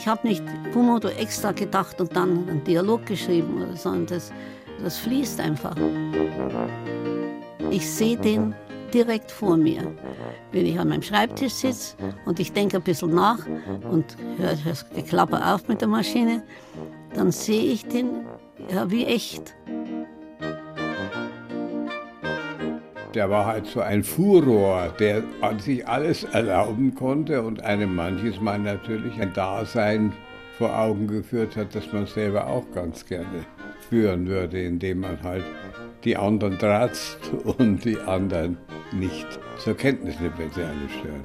Ich habe nicht Pumuckl extra gedacht und dann einen Dialog geschrieben, sondern das fließt einfach. Ich sehe den direkt vor mir. Wenn ich an meinem Schreibtisch sitze und ich denke ein bisschen nach und höre das Geklapper auf mit der Maschine, dann sehe ich den ja, wie echt. Der war halt so ein Furor, der an sich alles erlauben konnte und einem manches Mal natürlich ein Dasein vor Augen geführt hat, das man selber auch ganz gerne führen würde, indem man halt die anderen tratzt und die anderen nicht zur Kenntnis nimmt, wenn sie alle stören.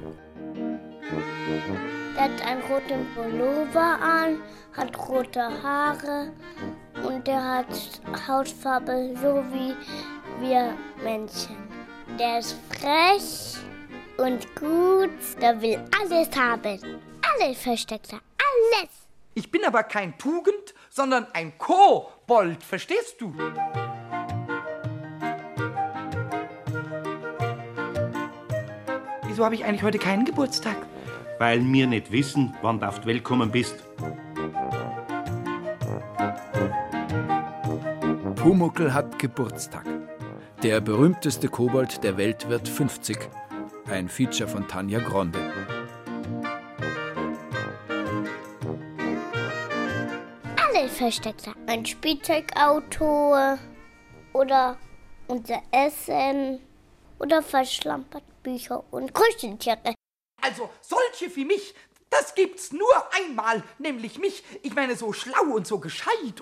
Der hat einen roten Pullover an, hat rote Haare und der hat Hautfarbe so wie wir Menschen. Der ist frech und gut, der will alles haben. Alles versteckt er, alles. Ich bin aber kein Tugend, sondern ein Kobold, verstehst du? Wieso habe ich eigentlich heute keinen Geburtstag? Weil wir nicht wissen, wann du auf die Welt gekommen bist. Pumuckl hat Geburtstag. Der berühmteste Kobold der Welt wird 50. Ein Feature von Tanja Gronde. Alles versteckt er. Ein Spielzeugauto oder unser Essen oder verschlampert Bücher und Kuscheltiere. Also solche wie mich, das gibt's nur einmal, nämlich mich. Ich meine, so schlau und so gescheit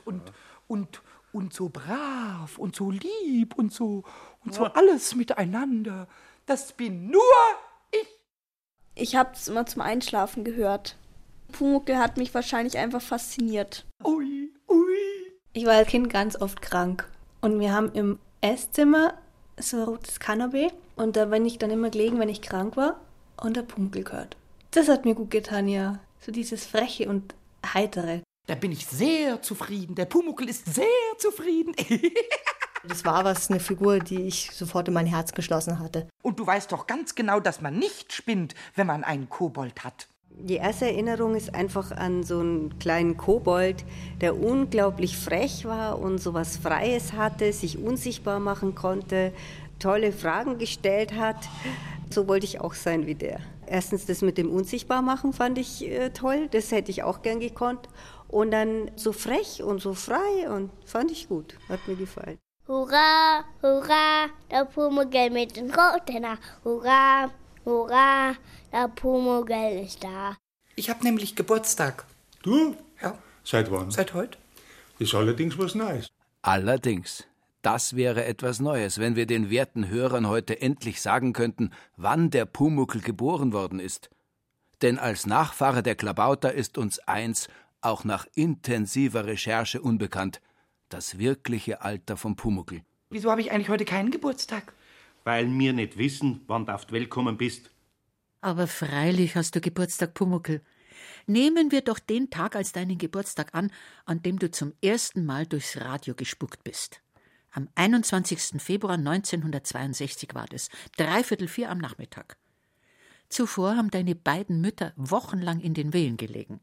und so brav und so lieb und so alles miteinander. Das bin nur ich. Ich hab's immer zum Einschlafen gehört. Pumuckl hat mich wahrscheinlich einfach fasziniert. Ui, ui. Ich war als Kind ganz oft krank. Und wir haben im Esszimmer so ein rotes Kanapee. Und da bin ich dann immer gelegen, wenn ich krank war. Und der Pumuckl gehört. Das hat mir gut getan, ja. So dieses Freche und Heitere. Da bin ich sehr zufrieden. Der Pumuckl ist sehr zufrieden. Das war eine Figur, die ich sofort in mein Herz geschlossen hatte. Und du weißt doch ganz genau, dass man nicht spinnt, wenn man einen Kobold hat. Die erste Erinnerung ist einfach an so einen kleinen Kobold, der unglaublich frech war und so was Freies hatte, sich unsichtbar machen konnte, tolle Fragen gestellt hat. So wollte ich auch sein wie der. Erstens das mit dem Unsichtbarmachen fand ich toll, das hätte ich auch gern gekonnt. Und dann so frech und so frei und fand ich gut, hat mir gefallen. Hurra, hurra, der Pumuckl mit den roten Haaren. Hurra, hurra, der Pumuckl ist da. Ich habe nämlich Geburtstag. Du? Ja. Seit wann? Seit heute. Ist allerdings was Neues. Allerdings. Das wäre etwas Neues, wenn wir den werten Hörern heute endlich sagen könnten, wann der Pumuckl geboren worden ist. Denn als Nachfahre der Klabauter ist uns eins auch nach intensiver Recherche unbekannt: das wirkliche Alter von Pumuckl. Wieso habe ich eigentlich heute keinen Geburtstag? Weil wir nicht wissen, wann du auf die Welt gekommen bist. Aber freilich hast du Geburtstag, Pumuckl. Nehmen wir doch den Tag als deinen Geburtstag an dem du zum ersten Mal durchs Radio gespuckt bist. Am 21. Februar 1962 war das, 3:45 am Nachmittag. Zuvor haben deine beiden Mütter wochenlang in den Wehen gelegen.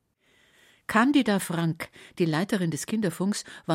Candida Frank, die Leiterin des Kinderfunks, war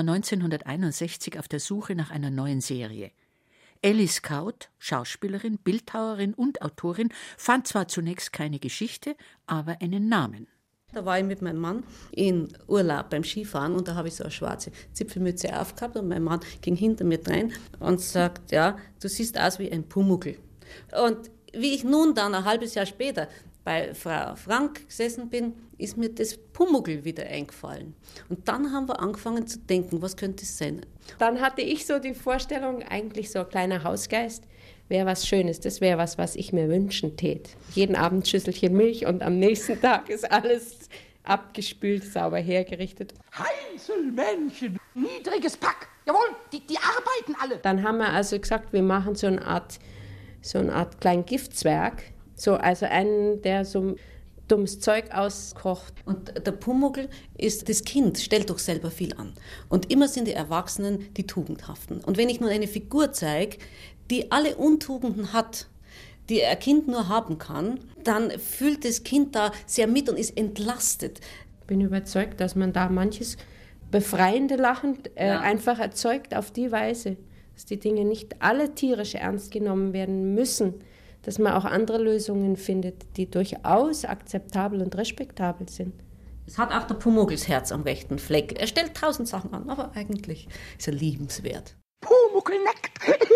1961 auf der Suche nach einer neuen Serie. Elli Scout, Schauspielerin, Bildhauerin und Autorin, fand zwar zunächst keine Geschichte, aber einen Namen. Da war ich mit meinem Mann in Urlaub beim Skifahren und da habe ich so eine schwarze Zipfelmütze aufgehabt und mein Mann ging hinter mir rein und sagt, ja, du siehst aus wie ein Pumuckl. Und wie ich nun dann ein halbes Jahr später bei Frau Frank gesessen bin, ist mir das Pumuckl wieder eingefallen. Und dann haben wir angefangen zu denken, was könnte es sein? Dann hatte ich so die Vorstellung, eigentlich so ein kleiner Hausgeist wäre was Schönes. Das wäre was ich mir wünschen tät. Jeden Abend ein Schüsselchen Milch und am nächsten Tag ist alles abgespült, sauber hergerichtet. Heinzelmännchen, niedriges Pack. Jawohl, die arbeiten alle. Dann haben wir also gesagt, wir machen so eine Art kleinen Giftzwerg. Also einen, der so dummes Zeug auskocht. Und der Pumuckl ist das Kind, stellt doch selber viel an. Und immer sind die Erwachsenen die Tugendhaften. Und wenn ich nun eine Figur zeige, die alle Untugenden hat, die ein Kind nur haben kann, dann fühlt das Kind da sehr mit und ist entlastet. Ich bin überzeugt, dass man da manches befreiende Lachen einfach erzeugt auf die Weise, dass die Dinge nicht alle tierisch ernst genommen werden müssen, dass man auch andere Lösungen findet, die durchaus akzeptabel und respektabel sind. Es hat auch der Pumuckls Herz am rechten Fleck. Er stellt 1000 Sachen an, aber eigentlich ist er liebenswert. Pumuckl nackt.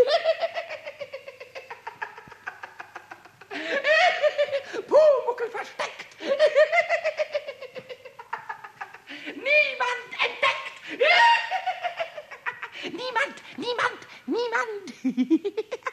Pumuckl versteckt. Niemand entdeckt. Niemand.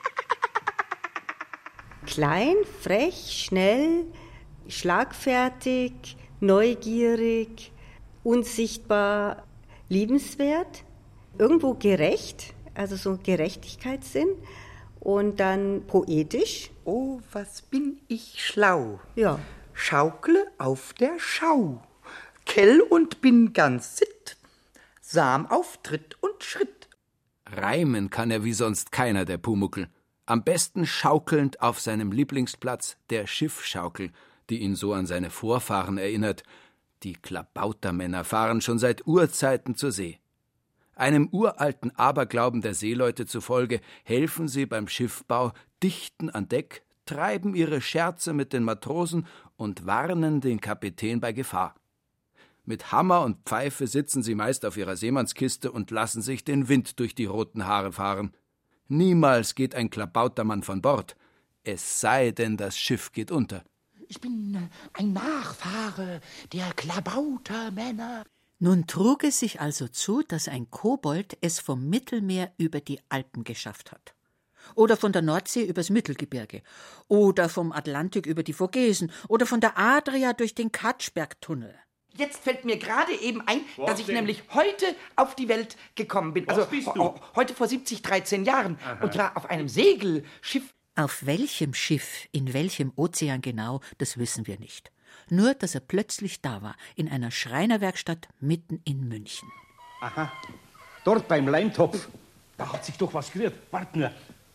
Klein, frech, schnell, schlagfertig, neugierig, unsichtbar, liebenswert, irgendwo gerecht, also so ein Gerechtigkeitssinn und dann poetisch. Oh, was bin ich schlau. Ja. Schaukle auf der Schau. Kell und bin ganz sitt. Sam auf Tritt und Schritt. Reimen kann er wie sonst keiner, der Pumuckl. Am besten schaukelnd auf seinem Lieblingsplatz, der Schiffschaukel, die ihn so an seine Vorfahren erinnert. Die Klabautermänner fahren schon seit Urzeiten zur See. Einem uralten Aberglauben der Seeleute zufolge helfen sie beim Schiffbau, dichten an Deck, treiben ihre Scherze mit den Matrosen und warnen den Kapitän bei Gefahr. Mit Hammer und Pfeife sitzen sie meist auf ihrer Seemannskiste und lassen sich den Wind durch die roten Haare fahren. Niemals geht ein Klabautermann von Bord, es sei denn, das Schiff geht unter. Ich bin ein Nachfahre der Klabautermänner. Nun trug es sich also zu, dass ein Kobold es vom Mittelmeer über die Alpen geschafft hat. Oder von der Nordsee übers Mittelgebirge. Oder vom Atlantik über die Vogesen. Oder von der Adria durch den Katschbergtunnel. Jetzt fällt mir gerade eben ein, dass ich nämlich heute auf die Welt gekommen bin. Was bist du? Heute vor 13 Jahren. Aha. Und zwar auf einem Segelschiff. Auf welchem Schiff, in welchem Ozean genau, das wissen wir nicht. Nur, dass er plötzlich da war, in einer Schreinerwerkstatt mitten in München. Aha, dort beim Leimtopf. Da hat sich doch was gerührt. Wart nur.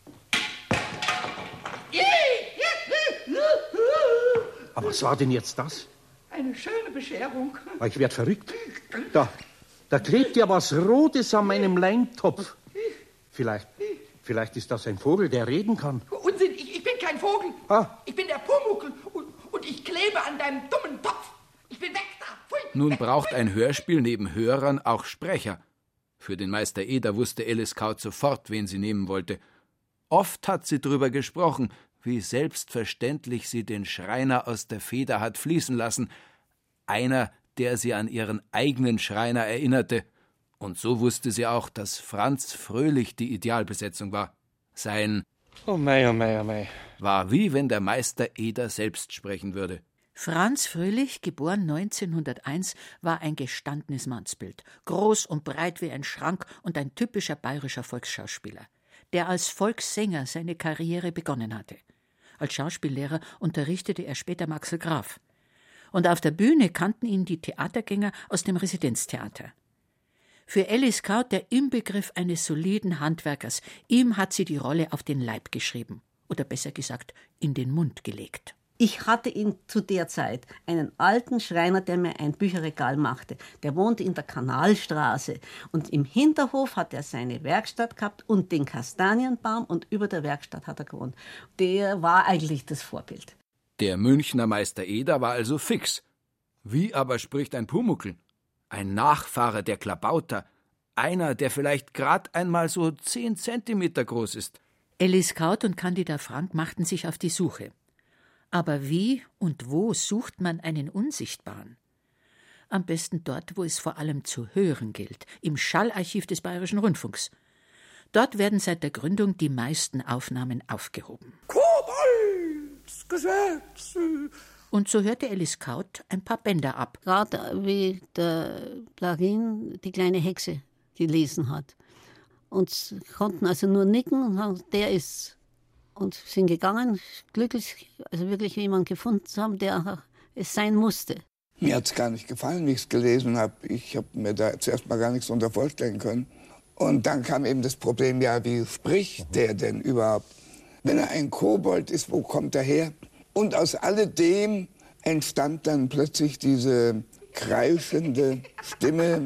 Aber was war denn jetzt das? Eine schöne Bescherung. Ich werd verrückt. Da klebt ja was Rotes an meinem Leimtopf. Vielleicht ist das ein Vogel, der reden kann. Unsinn, ich bin kein Vogel. Ich bin der Pumuckl und ich klebe an deinem dummen Topf. Ich bin weg da. Pfui, Nun braucht ein Hörspiel neben Hörern auch Sprecher. Für den Meister Eder wusste Alice Kaut sofort, wen sie nehmen wollte. Oft hat sie drüber gesprochen, wie selbstverständlich sie den Schreiner aus der Feder hat fließen lassen. Einer, der sie an ihren eigenen Schreiner erinnerte. Und so wusste sie auch, dass Franz Fröhlich die Idealbesetzung war. Sein Oh mei. war wie wenn der Meister Eder selbst sprechen würde. Franz Fröhlich, geboren 1901, war ein gestandenes Mannsbild. Groß und breit wie ein Schrank und ein typischer bayerischer Volksschauspieler, der als Volkssänger seine Karriere begonnen hatte. Als Schauspiellehrer unterrichtete er später Maxel Graf. Und auf der Bühne kannten ihn die Theatergänger aus dem Residenztheater. Für Alice Kaut der Inbegriff eines soliden Handwerkers. Ihm hat sie die Rolle auf den Leib geschrieben. Oder besser gesagt, in den Mund gelegt. Ich hatte ihn zu der Zeit, einen alten Schreiner, der mir ein Bücherregal machte. Der wohnte in der Kanalstraße. Und im Hinterhof hat er seine Werkstatt gehabt und den Kastanienbaum. Und über der Werkstatt hat er gewohnt. Der war eigentlich das Vorbild. Der Münchner Meister Eder war also fix. Wie aber spricht ein Pumuckl? Ein Nachfahre der Klabauter. Einer, der vielleicht grad einmal so 10 Zentimeter groß ist. Alice Kaut und Candida Frank machten sich auf die Suche. Aber wie und wo sucht man einen Unsichtbaren? Am besten dort, wo es vor allem zu hören gilt, im Schallarchiv des Bayerischen Rundfunks. Dort werden seit der Gründung die meisten Aufnahmen aufgehoben. Koboldsgesetz. Und so hörte Alice Kaut ein paar Bänder ab. Gerade wie der Plagin die kleine Hexe gelesen hat. Und konnten also nur nicken und sagen, der ist. Und sind gegangen, glücklich, also wirklich jemanden gefunden zu haben, der es sein musste. Mir hat es gar nicht gefallen, wie ich es gelesen habe. Ich habe mir da zuerst mal gar nichts darunter vorstellen können. Und dann kam eben das Problem, ja, wie spricht der denn überhaupt? Wenn er ein Kobold ist, wo kommt er her? Und aus alledem entstand dann plötzlich diese kreischende Stimme.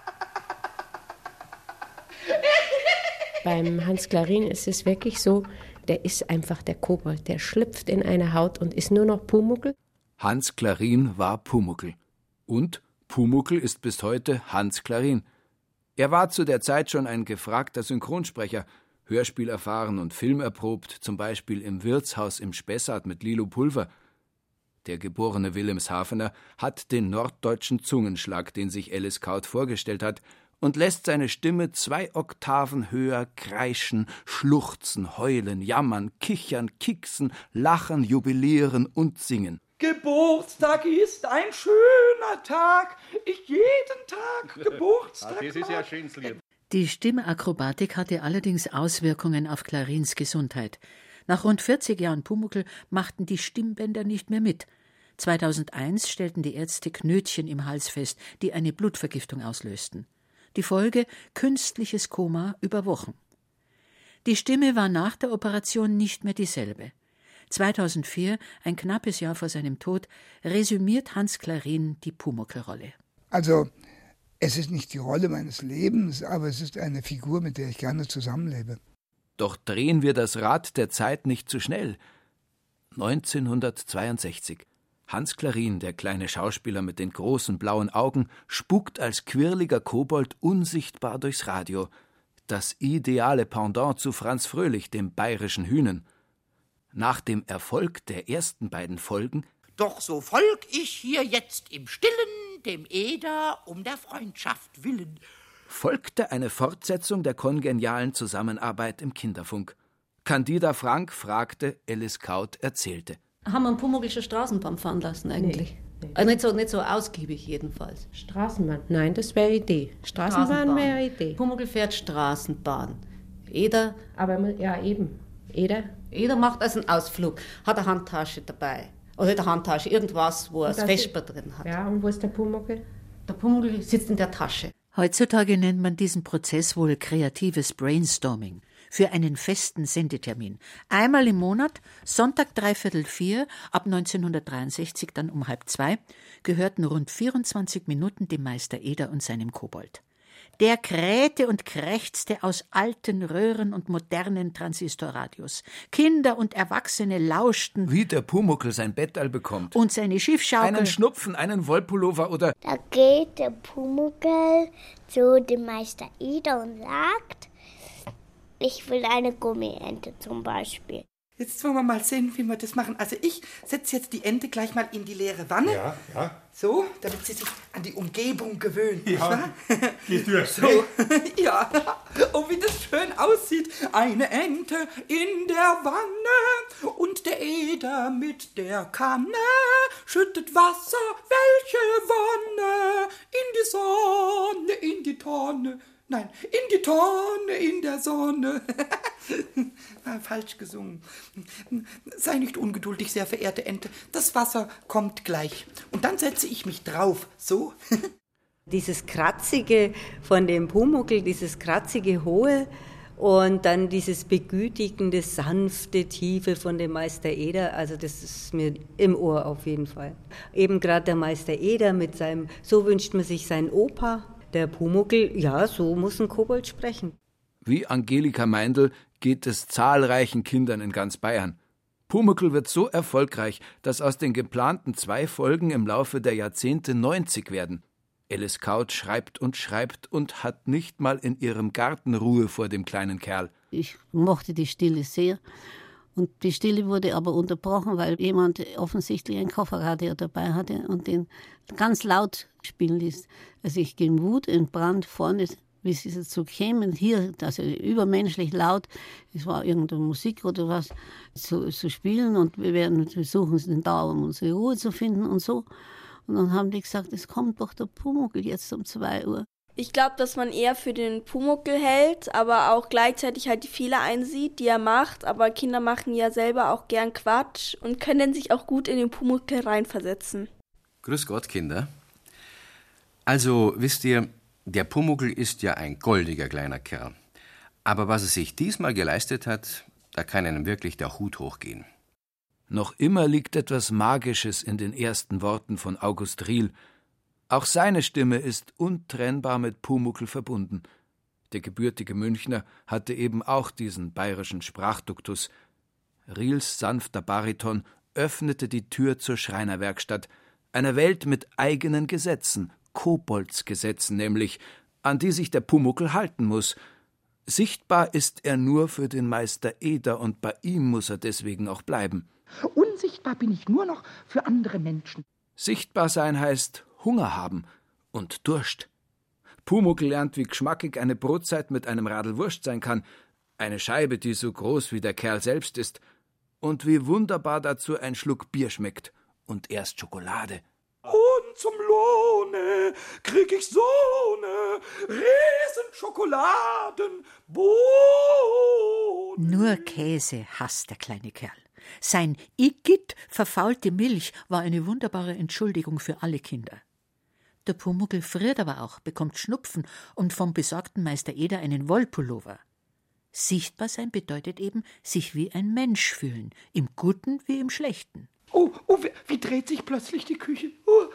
Beim Hans Klarin ist es wirklich so, der ist einfach der Kobold, der schlüpft in eine Haut und ist nur noch Pumuckl. Hans Klarin war Pumuckl. Und Pumuckl ist bis heute Hans Klarin. Er war zu der Zeit schon ein gefragter Synchronsprecher, hörspielerfahren und filmerprobt, zum Beispiel im Wirtshaus im Spessart mit Lilo Pulver. Der geborene Wilhelmshavener hat den norddeutschen Zungenschlag, den sich Alice Kaut vorgestellt hat, und lässt seine Stimme 2 Oktaven höher kreischen, schluchzen, heulen, jammern, kichern, kicksen, lachen, jubilieren und singen. Geburtstag ist ein schöner Tag, ich jeden Tag Geburtstag. Das ist ja schön. Die Stimmakrobatik hatte allerdings Auswirkungen auf Clarins Gesundheit. Nach rund 40 Jahren Pumuckl machten die Stimmbänder nicht mehr mit. 2001 stellten die Ärzte Knötchen im Hals fest, die eine Blutvergiftung auslösten. Die Folge: künstliches Koma über Wochen. Die Stimme war nach der Operation nicht mehr dieselbe. 2004, ein knappes Jahr vor seinem Tod, resümiert Hans Klarin die Pumuckl-Rolle. Also, es ist nicht die Rolle meines Lebens, aber es ist eine Figur, mit der ich gerne zusammenlebe. Doch drehen wir das Rad der Zeit nicht zu schnell. 1962. Hans Klarin, der kleine Schauspieler mit den großen blauen Augen, spukt als quirliger Kobold unsichtbar durchs Radio. Das ideale Pendant zu Franz Fröhlich, dem bayerischen Hünen. Nach dem Erfolg der ersten beiden Folgen Doch so folg ich hier jetzt im Stillen dem Eder um der Freundschaft willen. folgte eine Fortsetzung der kongenialen Zusammenarbeit im Kinderfunk. Candida Frank fragte, Alice Kaut erzählte. Haben wir einen Pumuckl schon Straßenbahn fahren lassen eigentlich? Nee. Also nicht so ausgiebig jedenfalls. Straßenbahn? Nein, das wäre Idee. Straßenbahn wäre Idee. Pumuckl fährt Straßenbahn. Eder... Aber ja, eben. Eder macht also einen Ausflug, hat eine Handtasche dabei. Oder nicht eine Handtasche, irgendwas, wo er das Vesper drin hat. Ja, und wo ist der Pumuckl? Der Pumuckl sitzt in der Tasche. Heutzutage nennt man diesen Prozess wohl kreatives Brainstorming für einen festen Sendetermin. Einmal im Monat, Sonntag 3/4, ab 1963 dann um 1:30, gehörten rund 24 Minuten dem Meister Eder und seinem Kobold. Der krähte und krächzte aus alten Röhren und modernen Transistorradios. Kinder und Erwachsene lauschten, wie der Pumuckl sein Bettal bekommt. Und seine Schiffschaukel. Einen Schnupfen, einen Wollpullover oder... Da geht der Pumuckl zu dem Meister Eder und sagt, ich will eine Gummiente zum Beispiel. Jetzt wollen wir mal sehen, wie wir das machen. Also ich setze jetzt die Ente gleich mal in die leere Wanne. Ja, ja. So, damit sie sich an die Umgebung gewöhnt. Ja, die Tür. So, ja. Oh, wie das schön aussieht. Eine Ente in der Wanne und der Eder mit der Kanne schüttet Wasser, welche Wonne, in die Sonne, in die Tonne. Nein, in die Tonne, in der Sonne. Falsch gesungen. Sei nicht ungeduldig, sehr verehrte Ente. Das Wasser kommt gleich. Und dann setze ich mich drauf. So. Dieses Kratzige von dem Pumuckl, dieses kratzige Hohe und dann dieses begütigende, sanfte, tiefe von dem Meister Eder, also das ist mir im Ohr auf jeden Fall. Eben gerade der Meister Eder mit seinem, so wünscht man sich seinen Opa. Der Pumuckl, ja, so muss ein Kobold sprechen. Wie Angelika Meindl geht es zahlreichen Kindern in ganz Bayern. Pumuckl wird so erfolgreich, dass aus den geplanten 2 Folgen im Laufe der Jahrzehnte 90 werden. Alice Kaut schreibt und hat nicht mal in ihrem Garten Ruhe vor dem kleinen Kerl. Ich mochte die Stille sehr. Und die Stille wurde aber unterbrochen, weil jemand offensichtlich ein Kofferradio dabei hatte und den ganz laut spielen ließ. Also ich ging Wut in Brand vorne, wie sie dazu kämen, hier, also übermenschlich laut, es war irgendeine Musik oder was, zu spielen und wir versuchen da, um unsere Ruhe zu finden und so. Und dann haben die gesagt, es kommt doch der Pumuckl jetzt um 2 Uhr. Ich glaube, dass man eher für den Pumuckl hält, aber auch gleichzeitig halt die Fehler einsieht, die er macht. Aber Kinder machen ja selber auch gern Quatsch und können sich auch gut in den Pumuckl reinversetzen. Grüß Gott, Kinder. Also, wisst ihr, der Pumuckl ist ja ein goldiger kleiner Kerl. Aber was er sich diesmal geleistet hat, da kann einem wirklich der Hut hochgehen. Noch immer liegt etwas Magisches in den ersten Worten von August Riehl. Auch seine Stimme ist untrennbar mit Pumuckl verbunden. Der gebürtige Münchner hatte eben auch diesen bayerischen Sprachduktus. Riels sanfter Bariton öffnete die Tür zur Schreinerwerkstatt, einer Welt mit eigenen Gesetzen, Koboldsgesetzen nämlich, an die sich der Pumuckl halten muss. Sichtbar ist er nur für den Meister Eder, und bei ihm muss er deswegen auch bleiben. Unsichtbar bin ich nur noch für andere Menschen. Sichtbar sein heißt Hunger haben und Durst. Pumuckl lernt, wie geschmackig eine Brotzeit mit einem Radl Wurst sein kann, eine Scheibe, die so groß wie der Kerl selbst ist, und wie wunderbar dazu ein Schluck Bier schmeckt und erst Schokolade. Und zum Lohne krieg ich so ne Riesenschokoladenbohne. Nur Käse hasst der kleine Kerl. Sein Igitt, verfaulte Milch, war eine wunderbare Entschuldigung für alle Kinder. Der Pumuckl friert aber auch, bekommt Schnupfen und vom besorgten Meister Eder einen Wollpullover. Sichtbar sein bedeutet eben, sich wie ein Mensch fühlen, im Guten wie im Schlechten. Oh, wie dreht sich plötzlich die Küche?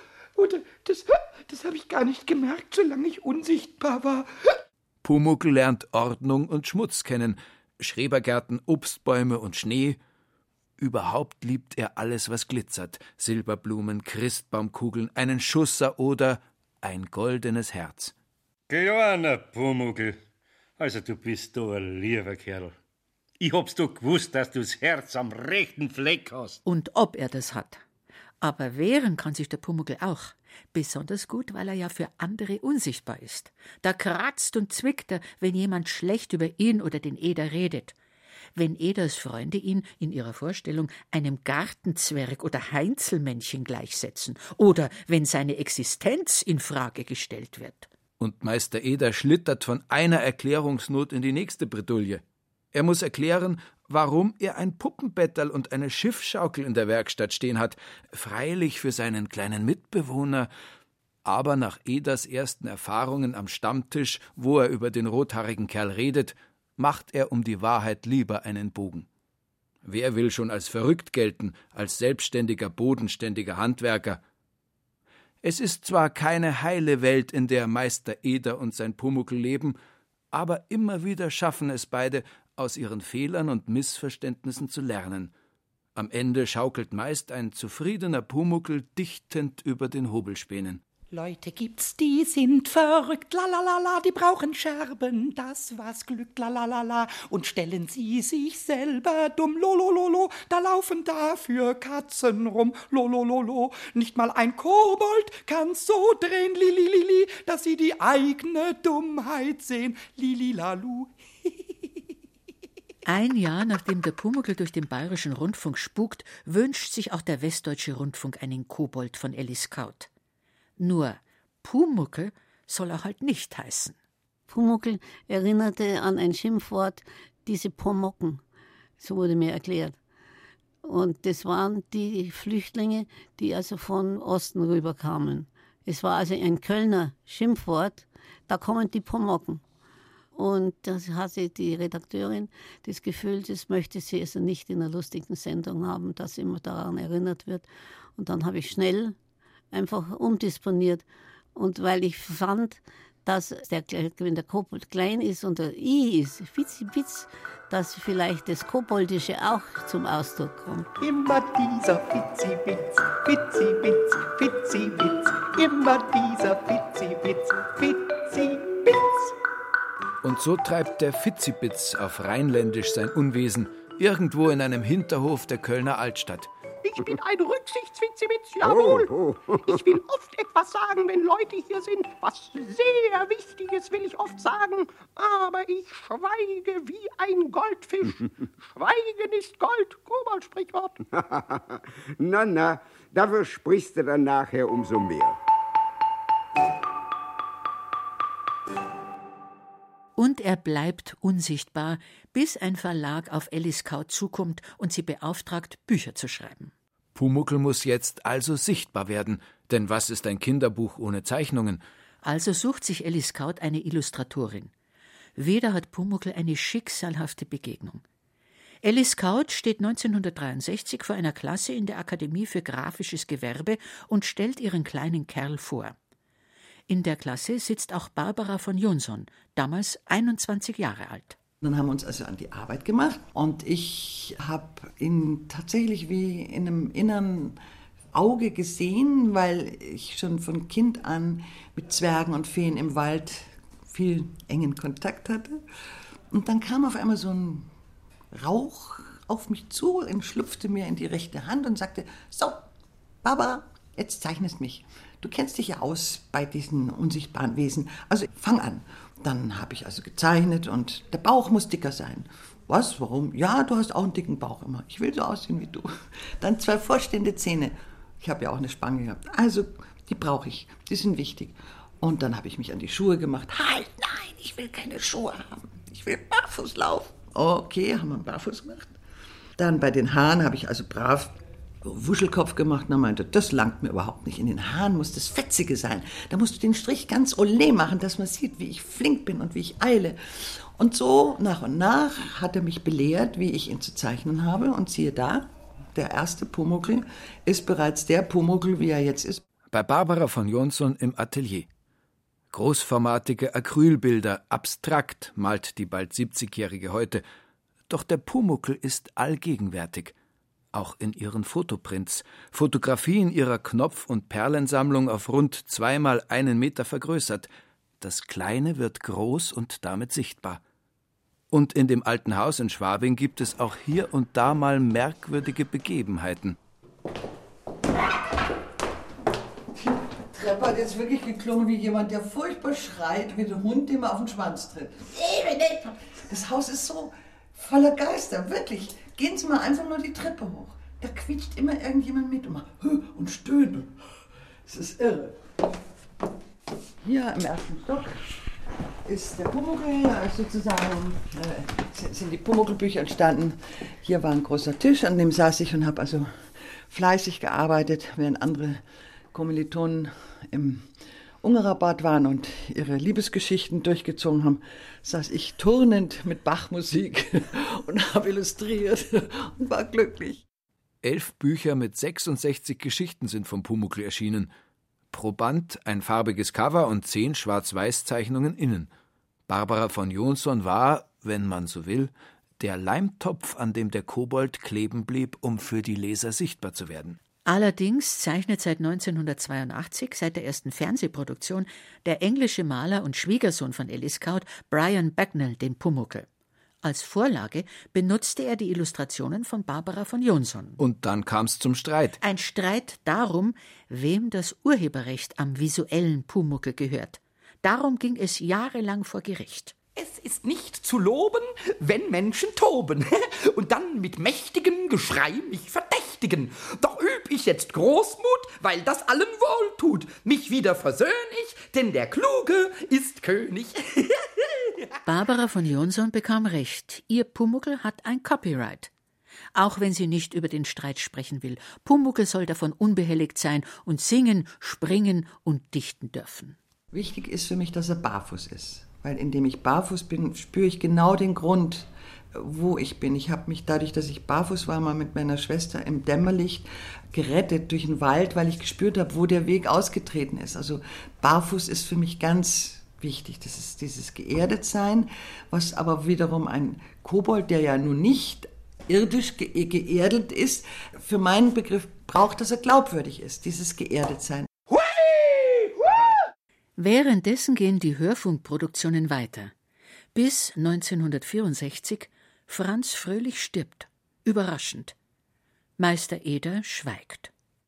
Das habe ich gar nicht gemerkt, solange ich unsichtbar war. Pumuckl lernt Ordnung und Schmutz kennen, Schrebergärten, Obstbäume und Schnee. Überhaupt liebt er alles, was glitzert: Silberblumen, Christbaumkugeln, einen Schusser oder ein goldenes Herz. Kleiner Pumuckl, also du bist doch ein lieber Kerl. Ich hab's doch gewusst, dass du das Herz am rechten Fleck hast. Und ob er das hat. Aber wehren kann sich der Pumuckl auch. Besonders gut, weil er ja für andere unsichtbar ist. Da kratzt und zwickt er, wenn jemand schlecht über ihn oder den Eder redet. Wenn Eders Freunde ihn in ihrer Vorstellung einem Gartenzwerg oder Heinzelmännchen gleichsetzen oder wenn seine Existenz in Frage gestellt wird. Und Meister Eder schlittert von einer Erklärungsnot in die nächste Bredouille. Er muss erklären, warum er ein Puppenbetterl und eine Schiffschaukel in der Werkstatt stehen hat, freilich für seinen kleinen Mitbewohner, aber nach Eders ersten Erfahrungen am Stammtisch, wo er über den rothaarigen Kerl redet, macht er um die Wahrheit lieber einen Bogen. Wer will schon als verrückt gelten, als selbstständiger, bodenständiger Handwerker? Es ist zwar keine heile Welt, in der Meister Eder und sein Pumuckl leben, aber immer wieder schaffen es beide, aus ihren Fehlern und Missverständnissen zu lernen. Am Ende schaukelt meist ein zufriedener Pumuckl dichtend über den Hobelspänen. Leute gibt's, die sind verrückt, lalalala, die brauchen Scherben, das war's Glück, lalalala, und stellen sie sich selber dumm, lolololo, da laufen dafür Katzen rum, lolololo, nicht mal ein Kobold kann's so drehen, lililili, dass sie die eigene Dummheit sehen, lililalu. Ein Jahr nachdem der Pumuckl durch den Bayerischen Rundfunk spukt, wünscht sich auch der Westdeutsche Rundfunk einen Kobold von Ellis Kaut. Nur Pumuckl soll er halt nicht heißen. Pumuckl erinnerte an ein Schimpfwort, diese Pomocken, so wurde mir erklärt. Und das waren die Flüchtlinge, die also von Osten rüberkamen. Es war also ein Kölner Schimpfwort, da kommen die Pomocken. Und da hatte die Redakteurin das Gefühl, das möchte sie also nicht in einer lustigen Sendung haben, dass immer daran erinnert wird. Und dann habe ich schnell einfach umdisponiert. Und weil ich fand, dass wenn der Kobold klein ist und der I ist, Fitzibitz, dass vielleicht das Koboldische auch zum Ausdruck kommt. Immer dieser Fitzibitz, Fitzibitz, Fitzibitz, immer dieser Fitzibitz, Fitzibitz. Und so treibt der Fitzibitz auf Rheinländisch sein Unwesen, irgendwo in einem Hinterhof der Kölner Altstadt. Ich bin ein Rücksichtsfitzibitz, jawohl. Ich will oft etwas sagen, wenn Leute hier sind. Was sehr Wichtiges will ich oft sagen. Aber ich schweige wie ein Goldfisch. Schweigen ist Gold, Kobold-Sprichwort. Na, dafür sprichst du dann nachher umso mehr. Und er bleibt unsichtbar, bis ein Verlag auf Ellis Kaut zukommt und sie beauftragt, Bücher zu schreiben. Pumuckl muss jetzt also sichtbar werden, denn was ist ein Kinderbuch ohne Zeichnungen? Also sucht sich Ellis Kaut eine Illustratorin. Wieder hat Pumuckl eine schicksalhafte Begegnung. Ellis Kaut steht 1963 vor einer Klasse in der Akademie für Grafisches Gewerbe und stellt ihren kleinen Kerl vor. In der Klasse sitzt auch Barbara von Jonsson, damals 21 Jahre alt. Dann haben wir uns also an die Arbeit gemacht und ich habe ihn tatsächlich wie in einem inneren Auge gesehen, weil ich schon von Kind an mit Zwergen und Feen im Wald viel engen Kontakt hatte. Und dann kam auf einmal so ein Rauch auf mich zu und schlüpfte mir in die rechte Hand und sagte, so, Barbara, jetzt zeichnest mich. Du kennst dich ja aus bei diesen unsichtbaren Wesen, also fang an. Dann habe ich also gezeichnet und der Bauch muss dicker sein. Was, warum? Ja, du hast auch einen dicken Bauch immer. Ich will so aussehen wie du. Dann 2 vorstehende Zähne. Ich habe ja auch eine Spange gehabt. Also, die brauche ich, die sind wichtig. Und dann habe ich mich an die Schuhe gemacht. Halt, nein, ich will keine Schuhe haben. Ich will barfuß laufen. Okay, haben wir barfuß gemacht. Dann bei den Haaren habe ich also brav Wuschelkopf gemacht. Und er meinte, das langt mir überhaupt nicht. In den Haaren muss das Fetzige sein. Da musst du den Strich ganz olé machen, dass man sieht, wie ich flink bin und wie ich eile. Und so nach und nach hat er mich belehrt, wie ich ihn zu zeichnen habe. Und siehe da, der erste Pumuckl ist bereits der Pumuckl, wie er jetzt ist. Bei Barbara von Jonsson im Atelier. Großformatige Acrylbilder, abstrakt, malt die bald 70-Jährige heute. Doch der Pumuckl ist allgegenwärtig. Auch in ihren Fotoprints, Fotografien ihrer Knopf- und Perlensammlung auf rund 2 mal 1 Meter vergrößert. Das Kleine wird groß und damit sichtbar. Und in dem alten Haus in Schwabing gibt es auch hier und da mal merkwürdige Begebenheiten. Die Treppe hat jetzt wirklich geklungen wie jemand, der furchtbar schreit, wie der Hund, dem er auf den Schwanz tritt. Das Haus ist so voller Geister, wirklich. Gehen Sie mal einfach nur die Treppe hoch. Da quietscht immer irgendjemand mit und macht und stöhnt. Es ist irre. Hier im 1. Stock ist der Pumuckl, sozusagen, sind die Pumuckl-Bücher entstanden. Hier war ein großer Tisch, an dem saß ich und habe also fleißig gearbeitet, während andere Kommilitonen im Ungerer-Bad waren und ihre Liebesgeschichten durchgezogen haben, saß ich turnend mit Bachmusik und habe illustriert und war glücklich. 11 Bücher mit 66 Geschichten sind vom Pumuckl erschienen. Pro Band ein farbiges Cover und 10 Schwarz-Weiß-Zeichnungen innen. Barbara von Jonsson war, wenn man so will, der Leimtopf, an dem der Kobold kleben blieb, um für die Leser sichtbar zu werden. Allerdings zeichnet seit 1982, seit der ersten Fernsehproduktion, der englische Maler und Schwiegersohn von Elly Scout, Brian Bagnall, den Pumuckl. Als Vorlage benutzte er die Illustrationen von Barbara von Jonsson. Und dann kam's zum Streit. Ein Streit darum, wem das Urheberrecht am visuellen Pumuckl gehört. Darum ging es jahrelang vor Gericht. Es ist nicht zu loben, wenn Menschen toben und dann mit mächtigem Geschrei mich verdächtigen. Doch üb ich jetzt Großmut, weil das allen wohl tut. Mich wieder versöhn ich, denn der Kluge ist König. Barbara von Jonsson bekam recht. Ihr Pumuckl hat ein Copyright. Auch wenn sie nicht über den Streit sprechen will. Pumuckl soll davon unbehelligt sein und singen, springen und dichten dürfen. Wichtig ist für mich, dass er barfuß ist. Weil indem ich barfuß bin, spüre ich genau den Grund, wo ich bin. Ich habe mich dadurch, dass ich barfuß war, mal mit meiner Schwester im Dämmerlicht gerettet durch den Wald, weil ich gespürt habe, wo der Weg ausgetreten ist. Also barfuß ist für mich ganz wichtig. Das ist dieses Geerdetsein, was aber wiederum ein Kobold, der ja nun nicht irdisch geerdet ist, für meinen Begriff braucht, dass er glaubwürdig ist, dieses Geerdetsein. Währenddessen gehen die Hörfunkproduktionen weiter. Bis 1964 Franz Fröhlich stirbt. Überraschend. Meister Eder schweigt.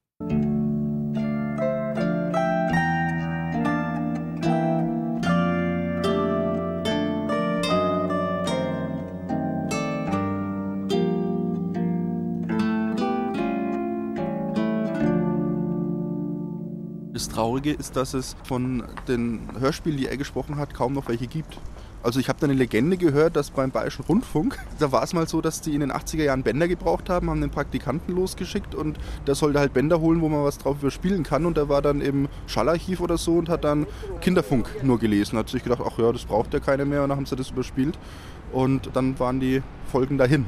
Das Traurige ist, dass es von den Hörspielen, die er gesprochen hat, kaum noch welche gibt. Also ich habe da eine Legende gehört, dass beim Bayerischen Rundfunk, da war es mal so, dass die in den 80er Jahren Bänder gebraucht haben den Praktikanten losgeschickt und der sollte halt Bänder holen, wo man was drauf überspielen kann und der war dann im Schallarchiv oder so und hat dann Kinderfunk nur gelesen. Hat sich gedacht, ach ja, das braucht ja keiner mehr und dann haben sie das überspielt und dann waren die Folgen dahin.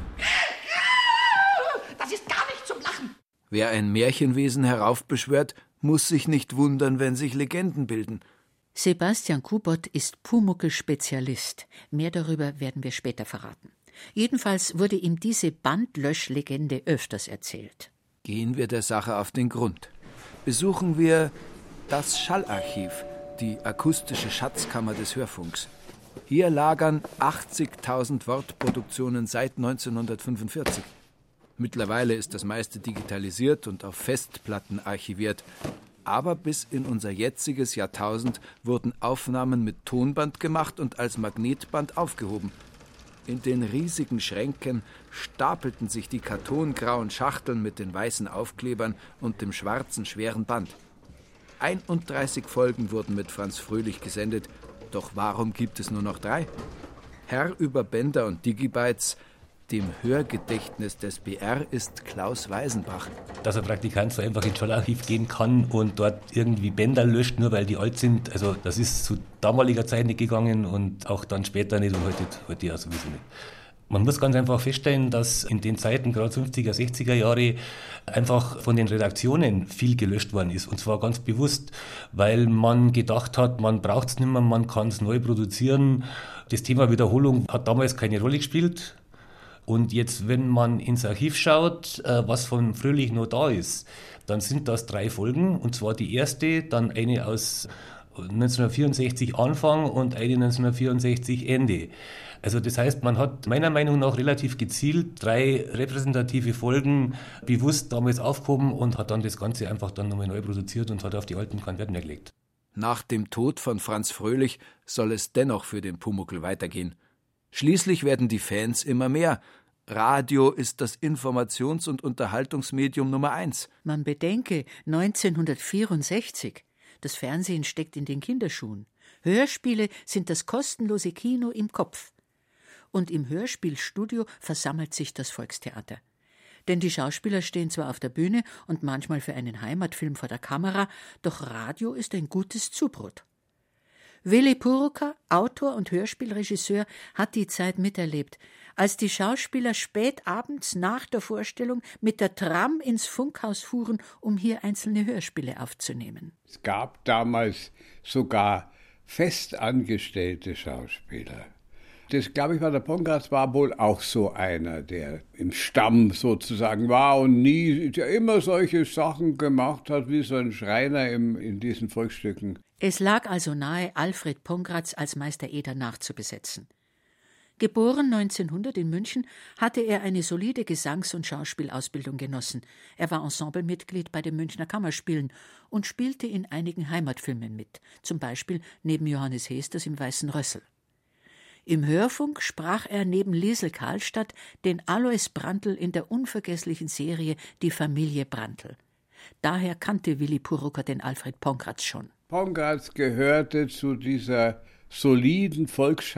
Das ist gar nicht zum Lachen. Wer ein Märchenwesen heraufbeschwört, muss sich nicht wundern, wenn sich Legenden bilden. Sebastian Kubot ist Pumuckl-Spezialist. Mehr darüber werden wir später verraten. Jedenfalls wurde ihm diese Bandlöschlegende öfters erzählt. Gehen wir der Sache auf den Grund. Besuchen wir das Schallarchiv, die akustische Schatzkammer des Hörfunks. Hier lagern 80.000 Wortproduktionen seit 1945. Mittlerweile ist das meiste digitalisiert und auf Festplatten archiviert. Aber bis in unser jetziges Jahrtausend wurden Aufnahmen mit Tonband gemacht und als Magnetband aufgehoben. In den riesigen Schränken stapelten sich die kartongrauen Schachteln mit den weißen Aufklebern und dem schwarzen, schweren Band. 31 Folgen wurden mit Franz Fröhlich gesendet. Doch warum gibt es nur noch 3? Herr über Bänder und Digibytes, dem Hörgedächtnis des BR, ist Klaus Weisenbach. Dass ein Praktikant so einfach ins Schallarchiv gehen kann und dort irgendwie Bänder löscht, nur weil die alt sind, also das ist zu damaliger Zeit nicht gegangen und auch dann später nicht und heute ja sowieso nicht. Man muss ganz einfach feststellen, dass in den Zeiten, gerade 50er, 60er Jahre, einfach von den Redaktionen viel gelöscht worden ist. Und zwar ganz bewusst, weil man gedacht hat, man braucht es nicht mehr, man kann es neu produzieren. Das Thema Wiederholung hat damals keine Rolle gespielt. Und jetzt, wenn man ins Archiv schaut, was von Fröhlich noch da ist, dann sind das 3 Folgen. Und zwar die erste, dann eine aus 1964 Anfang und eine 1964 Ende. Also das heißt, man hat meiner Meinung nach relativ gezielt 3 repräsentative Folgen bewusst damals aufgehoben und hat dann das Ganze einfach dann nochmal neu produziert und hat auf die alten keinen Wert mehr gelegt. Nach dem Tod von Franz Fröhlich soll es dennoch für den Pumuckl weitergehen. Schließlich werden die Fans immer mehr. Radio ist das Informations- und Unterhaltungsmedium Nummer 1. Man bedenke, 1964. Das Fernsehen steckt in den Kinderschuhen. Hörspiele sind das kostenlose Kino im Kopf. Und im Hörspielstudio versammelt sich das Volkstheater. Denn die Schauspieler stehen zwar auf der Bühne und manchmal für einen Heimatfilm vor der Kamera, doch Radio ist ein gutes Zubrot. Willi Purucker, Autor und Hörspielregisseur, hat die Zeit miterlebt, als die Schauspieler spät abends nach der Vorstellung mit der Tram ins Funkhaus fuhren, um hier einzelne Hörspiele aufzunehmen. Es gab damals sogar festangestellte Schauspieler. Das, glaube ich, war der Pongratz war wohl auch so einer, der im Stamm sozusagen war und der immer solche Sachen gemacht hat, wie so ein Schreiner in diesen Volksstücken. Es lag also nahe, Alfred Pongratz als Meister Eder nachzubesetzen. Geboren 1900 in München, hatte er eine solide Gesangs- und Schauspielausbildung genossen. Er war Ensemblemitglied bei den Münchner Kammerspielen und spielte in einigen Heimatfilmen mit, zum Beispiel neben Johannes Heesters im Weißen Rössel. Im Hörfunk sprach er neben Liesel Karlstadt den Alois Brandl in der unvergesslichen Serie Die Familie Brandl. Daher kannte Willi Purucker den Alfred Pongratz schon. Pongratz gehörte zu dieser soliden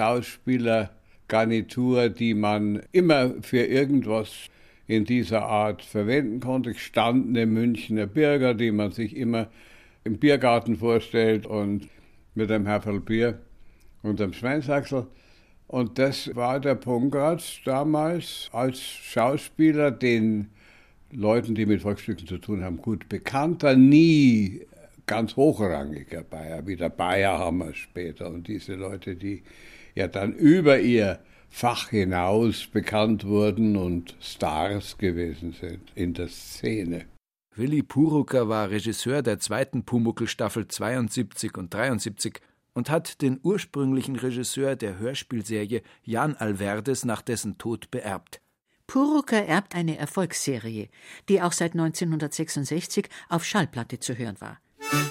Volksschauspielergarnitur, die man immer für irgendwas in dieser Art verwenden konnte. Gestandene Münchner Bürger, die man sich immer im Biergarten vorstellt und mit einem Herferl Bier und einem Schweinshaxel. Und das war der Pongratz damals als Schauspieler, den Leuten, die mit Volksstücken zu tun haben, gut bekannter, nie ganz hochrangiger Bayer, wie der Bayerhammer später und diese Leute, die ja dann über ihr Fach hinaus bekannt wurden und Stars gewesen sind in der Szene. Willi Purucker war Regisseur der 2. Pumuckl-Staffel 72 und 73 und hat den ursprünglichen Regisseur der Hörspielserie Jan Alverdes nach dessen Tod beerbt. Purucker erbt eine Erfolgsserie, die auch seit 1966 auf Schallplatte zu hören war.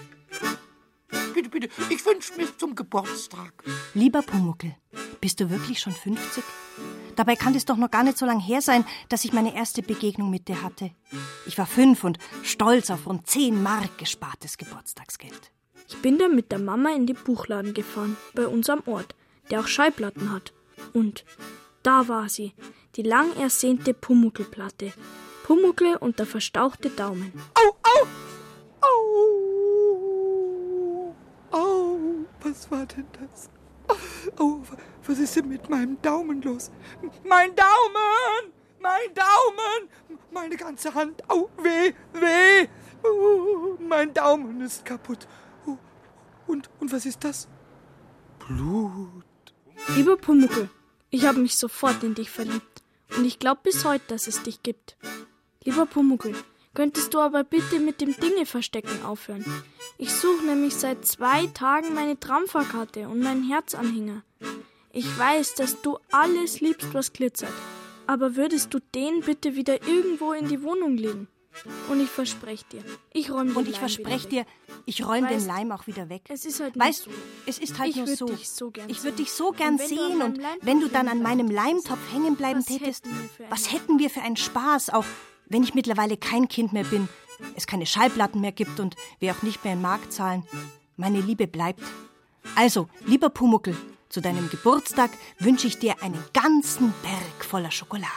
Bitte, ich wünsche mir zum Geburtstag. Lieber Pumuckl, bist du wirklich schon 50? Dabei kann es doch noch gar nicht so lange her sein, dass ich meine erste Begegnung mit dir hatte. Ich war 5 und stolz auf rund 10 Mark gespartes Geburtstagsgeld. Ich bin dann mit der Mama in den Buchladen gefahren, bei uns am Ort, der auch Schallplatten hat. Und da war sie, die lang ersehnte Pumuckl-Platte. Pumuckl und der verstauchte Daumen. Au, au, au, au, was war denn das? Oh, was ist denn mit meinem Daumen los? Mein Daumen! Mein Daumen! Meine ganze Hand! Au, weh! Mein Daumen ist kaputt. Und was ist das? Blut. Lieber Pumuckl, ich habe mich sofort in dich verliebt. Und ich glaube bis heute, dass es dich gibt. Lieber Pumuckl, könntest du aber bitte mit dem Dinge-Verstecken aufhören? Ich suche nämlich seit 2 Tagen meine Tramfahrkarte und meinen Herzanhänger. Ich weiß, dass du alles liebst, was glitzert. Aber würdest du den bitte wieder irgendwo in die Wohnung legen? Und ich verspreche dir, ich räume den Leim Und ich verspreche dir, ich räume den Leim auch wieder weg. Es ist halt weißt so. Es ist halt Ich nur würd so. dich so gern Ich würde sehen. dich so gern Und wenn du an sehen. meinem Und Leimtopf wenn du dann an hängen meinem bleibst, Leimtopf hängen bleiben was tätest, hätten wir für einen was hätten wir für einen Spaß, auch wenn ich mittlerweile kein Kind mehr bin, es keine Schallplatten mehr gibt und wir auch nicht mehr in Mark zahlen. Meine Liebe bleibt. Also, lieber Pumuckl, zu deinem Geburtstag wünsche ich dir einen ganzen Berg voller Schokolade.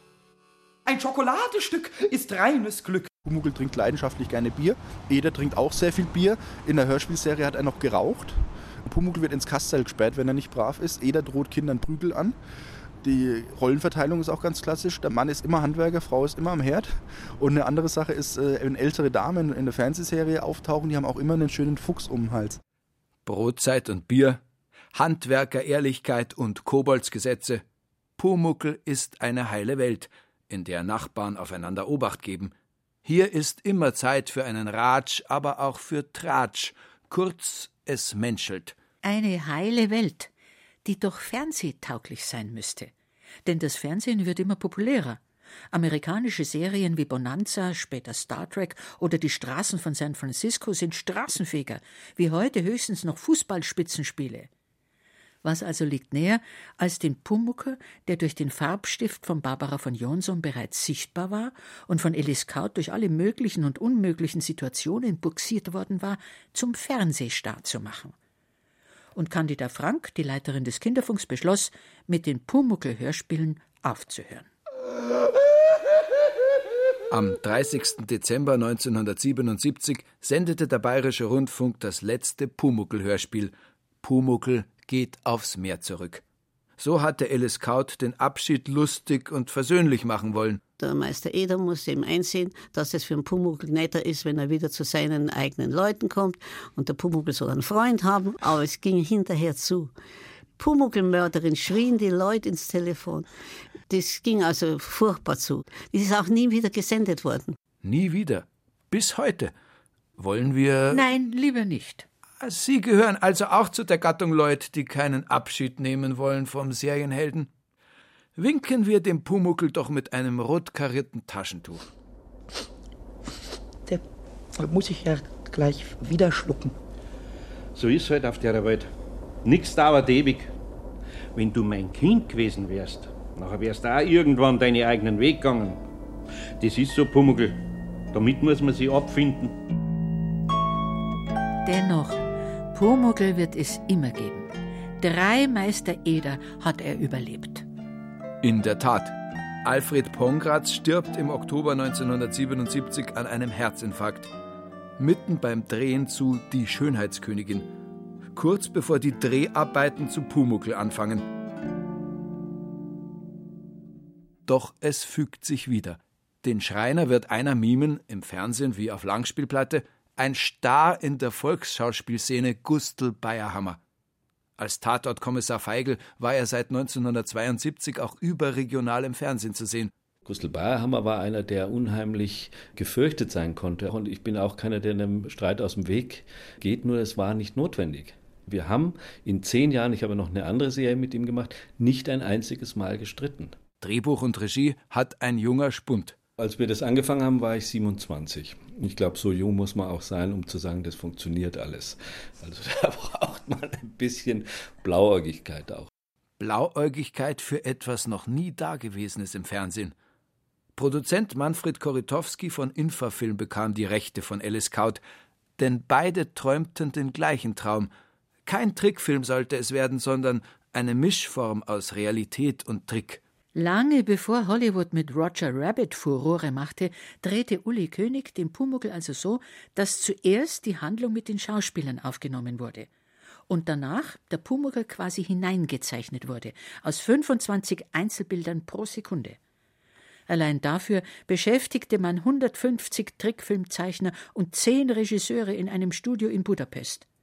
Ein Schokoladestück ist reines Glück. Pumuckl trinkt leidenschaftlich gerne Bier. Eder trinkt auch sehr viel Bier. In der Hörspielserie hat er noch geraucht. Pumuckl wird ins Kastzelt gesperrt, wenn er nicht brav ist. Eder droht Kindern Prügel an. Die Rollenverteilung ist auch ganz klassisch. Der Mann ist immer Handwerker, Frau ist immer am Herd. Und eine andere Sache ist, wenn ältere Damen in der Fernsehserie auftauchen, die haben auch immer einen schönen Fuchs um den Hals. Brotzeit und Bier, Handwerker, Ehrlichkeit und Koboldsgesetze. Pumuckl ist eine heile Welt, in der Nachbarn aufeinander Obacht geben. Hier ist immer Zeit für einen Ratsch, aber auch für Tratsch. Kurz, es menschelt. Eine heile Welt, die doch fernsehtauglich sein müsste. Denn das Fernsehen wird immer populärer. Amerikanische Serien wie Bonanza, später Star Trek oder die Straßen von San Francisco sind straßenfähiger, wie heute höchstens noch Fußballspitzenspiele. Was also liegt näher, als den Pumuckl, der durch den Farbstift von Barbara von Jonsson bereits sichtbar war und von Elis Kaut durch alle möglichen und unmöglichen Situationen bugsiert worden war, zum Fernsehstar zu machen. Und Candida Frank, die Leiterin des Kinderfunks, beschloss, mit den Pumuckl-Hörspielen aufzuhören. Am 30. Dezember 1977 sendete der Bayerische Rundfunk das letzte Pumuckl-Hörspiel. Pumuckl geht aufs Meer zurück. So hatte Elis Kaut den Abschied lustig und versöhnlich machen wollen. Der Meister Eder musste ihm einsehen, dass es für den Pumuckl netter ist, wenn er wieder zu seinen eigenen Leuten kommt. Und der Pumuckl soll einen Freund haben, aber es ging hinterher zu. Pumuckl-Mörderin schrien die Leute ins Telefon. Das ging also furchtbar zu. Das ist auch nie wieder gesendet worden. Nie wieder. Bis heute. Wollen wir... Nein, lieber nicht. Sie gehören also auch zu der Gattung Leute, die keinen Abschied nehmen wollen vom Serienhelden. Winken wir dem Pumuckl doch mit einem rot karierten Taschentuch. Der muss ich ja gleich wieder schlucken. So ist halt auf der Welt. Nix dauert ewig. Wenn du mein Kind gewesen wärst, nachher wärst du auch irgendwann deinen eigenen Weg gegangen. Das ist so, Pumuckl. Damit muss man sich abfinden. Dennoch, Pumuckl wird es immer geben. 3 Meister Eder hat er überlebt. In der Tat. Alfred Pongratz stirbt im Oktober 1977 an einem Herzinfarkt. Mitten beim Drehen zu Die Schönheitskönigin. Kurz bevor die Dreharbeiten zu Pumuckl anfangen. Doch es fügt sich wieder. Den Schreiner wird einer mimen, im Fernsehen wie auf Langspielplatte, ein Star in der Volksschauspielszene, Gustl Bayerhammer. Als Tatortkommissar Feigl war er seit 1972 auch überregional im Fernsehen zu sehen. Gustl Bayerhammer war einer, der unheimlich gefürchtet sein konnte. Und ich bin auch keiner, der einem Streit aus dem Weg geht, nur es war nicht notwendig. Wir haben in 10 Jahren, ich habe noch eine andere Serie mit ihm gemacht, nicht ein einziges Mal gestritten. Drehbuch und Regie hat ein junger Spund. Als wir das angefangen haben, war ich 27. Ich glaube, so jung muss man auch sein, um zu sagen, das funktioniert alles. Also da braucht man ein bisschen Blauäugigkeit auch. Blauäugigkeit für etwas noch nie Dagewesenes im Fernsehen. Produzent Manfred Korytowski von Infrafilm bekam die Rechte von Elis Kaut, denn beide träumten den gleichen Traum. Kein Trickfilm sollte es werden, sondern eine Mischform aus Realität und Trick. Lange bevor Hollywood mit Roger Rabbit Furore machte, drehte Uli König den Pumuckl also so, dass zuerst die Handlung mit den Schauspielern aufgenommen wurde und danach der Pumuckl quasi hineingezeichnet wurde, aus 25 Einzelbildern pro Sekunde. Allein dafür beschäftigte man 150 Trickfilmzeichner und 10 Regisseure in einem Studio in Budapest.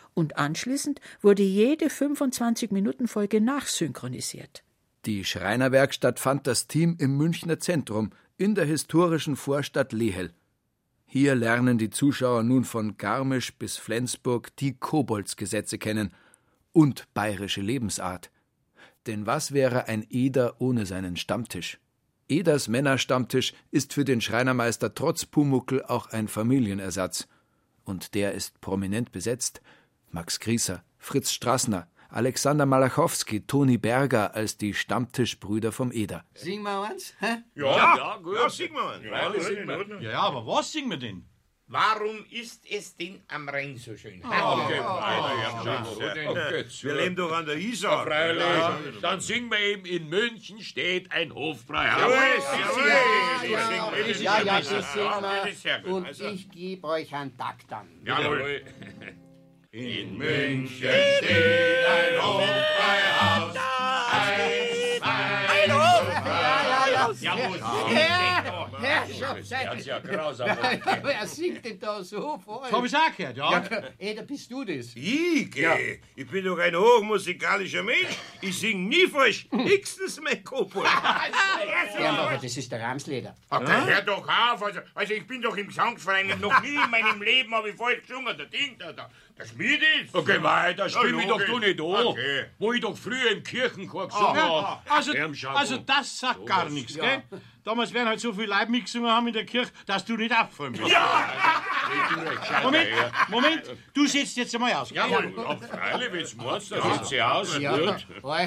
Und anschließend wurde jede 25-Minuten-Folge nachsynchronisiert. Die Schreinerwerkstatt fand das Team im Münchner Zentrum, in der historischen Vorstadt Lehel. Hier lernen die Zuschauer nun von Garmisch bis Flensburg die Koboldsgesetze kennen und bayerische Lebensart. Denn was wäre ein Eder ohne seinen Stammtisch? Eders Männerstammtisch ist für den Schreinermeister trotz Pumuckl auch ein Familienersatz. Und der ist prominent besetzt. Max Grießer, Fritz Strassner, Alexander Malachowski, Toni Berger als die Stammtischbrüder vom Eder. Singen wir eins? Hä? Ja, gut. Ja, singen wir eins. Ja, aber was singen wir denn? Warum ist es denn am Rhein so schön? Wir leben doch an der Isar. Freilich. Ja. Dann singen wir eben, in München steht ein Hofbräuhaus. Ja, das singen das ist sehr wir. gut. Und Also, ich gebe euch einen Takt an. jawohl. In München steht ein Hofbräuhaus. Ein Hofbräuhaus. Jawohl. Das ist ja grausam. Wer singt denn da so vor? Das hab ich auch gehört, ja. Eder, bist du das? Ich? Ich bin doch ein hochmusikalischer Mensch. Ich sing nie falsch. Höchstens mein Kobold. Ja, aber das ist der Ramsleder. Hör doch auf. Also ich bin doch im Gesangsverein. Noch nie in meinem Leben habe ich falsch gesungen. Der Schmied ist. Okay, weiter, spiel mich doch du nicht an. Okay. Wo ich doch früher im Kirchenchor gesungen habe. Also das sagt gar nichts, gell? Damals werden halt so viele Leute mitgesungen haben in der Kirche, dass du nicht auffallen bist. Moment, du setzt jetzt einmal aus. Jawohl, freilich, wenn's meinst, dann setzt sie aus. Gut.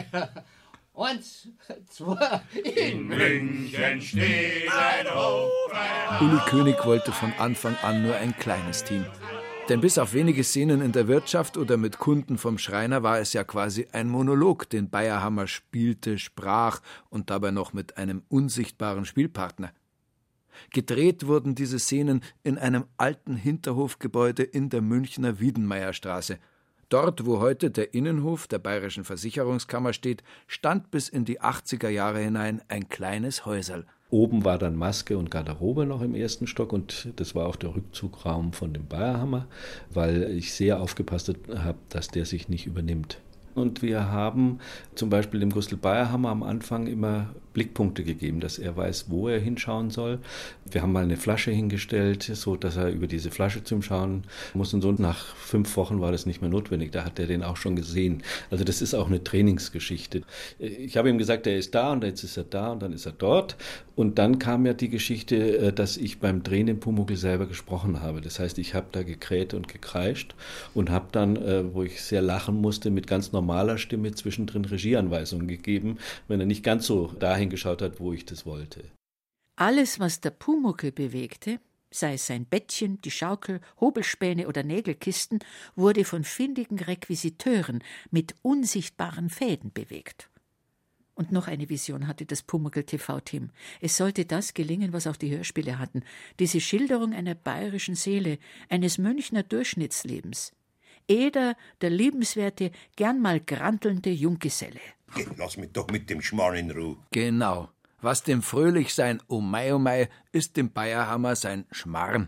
Eins, zwei. In München steht ein Hofbräuhaus. Uli König wollte von Anfang an nur ein kleines Team. Denn bis auf wenige Szenen in der Wirtschaft oder mit Kunden vom Schreiner war es ja quasi ein Monolog, den Bayerhammer spielte, sprach und dabei noch mit einem unsichtbaren Spielpartner. Gedreht wurden diese Szenen in einem alten Hinterhofgebäude in der Münchner Wiedenmeierstraße. Dort, wo heute der Innenhof der Bayerischen Versicherungskammer steht, stand bis in die 80er Jahre hinein ein kleines Häuserl. Oben war dann Maske und Garderobe noch im ersten Stock und das war auch der Rückzugraum von dem Bayerhammer, weil ich sehr aufgepasst habe, dass der sich nicht übernimmt. Und wir haben zum Beispiel dem Gustl Bayerhammer am Anfang immer Blickpunkte gegeben, dass er weiß, wo er hinschauen soll. Wir haben mal eine Flasche hingestellt, so dass er über diese Flasche zum Schauen muss. Und so nach 5 Wochen war das nicht mehr notwendig. Da hat er den auch schon gesehen. Also das ist auch eine Trainingsgeschichte. Ich habe ihm gesagt, er ist da und jetzt ist er da und dann ist er dort. Und dann kam ja die Geschichte, dass ich beim Drehen im Pumuckl selber gesprochen habe. Das heißt, ich habe da gekräht und gekreischt und habe dann, wo ich sehr lachen musste, mit ganz normaler Stimme zwischendrin Regieanweisungen gegeben, wenn er nicht ganz so dahin geschaut hat, wo ich das wollte. Alles, was der Pumuckl bewegte, sei es sein Bettchen, die Schaukel, Hobelspäne oder Nägelkisten, wurde von findigen Requisiteuren mit unsichtbaren Fäden bewegt. Und noch eine Vision hatte das Pumuckl-TV-Team. Es sollte das gelingen, was auch die Hörspiele hatten, diese Schilderung einer bayerischen Seele, eines Münchner Durchschnittslebens. Eder, der liebenswerte, gern mal grantelnde Junggeselle. Lass mich doch mit dem Schmarrn in Ruhe. Genau. Was dem Fröhlichsein oh Mai, ist dem Bayerhammer sein Schmarrn.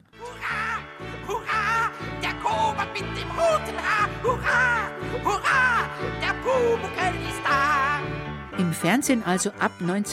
Hurra, der Kobold mit dem roten Haar. Hurra, hurra, der Pumuckl ist da. Im Fernsehen also ab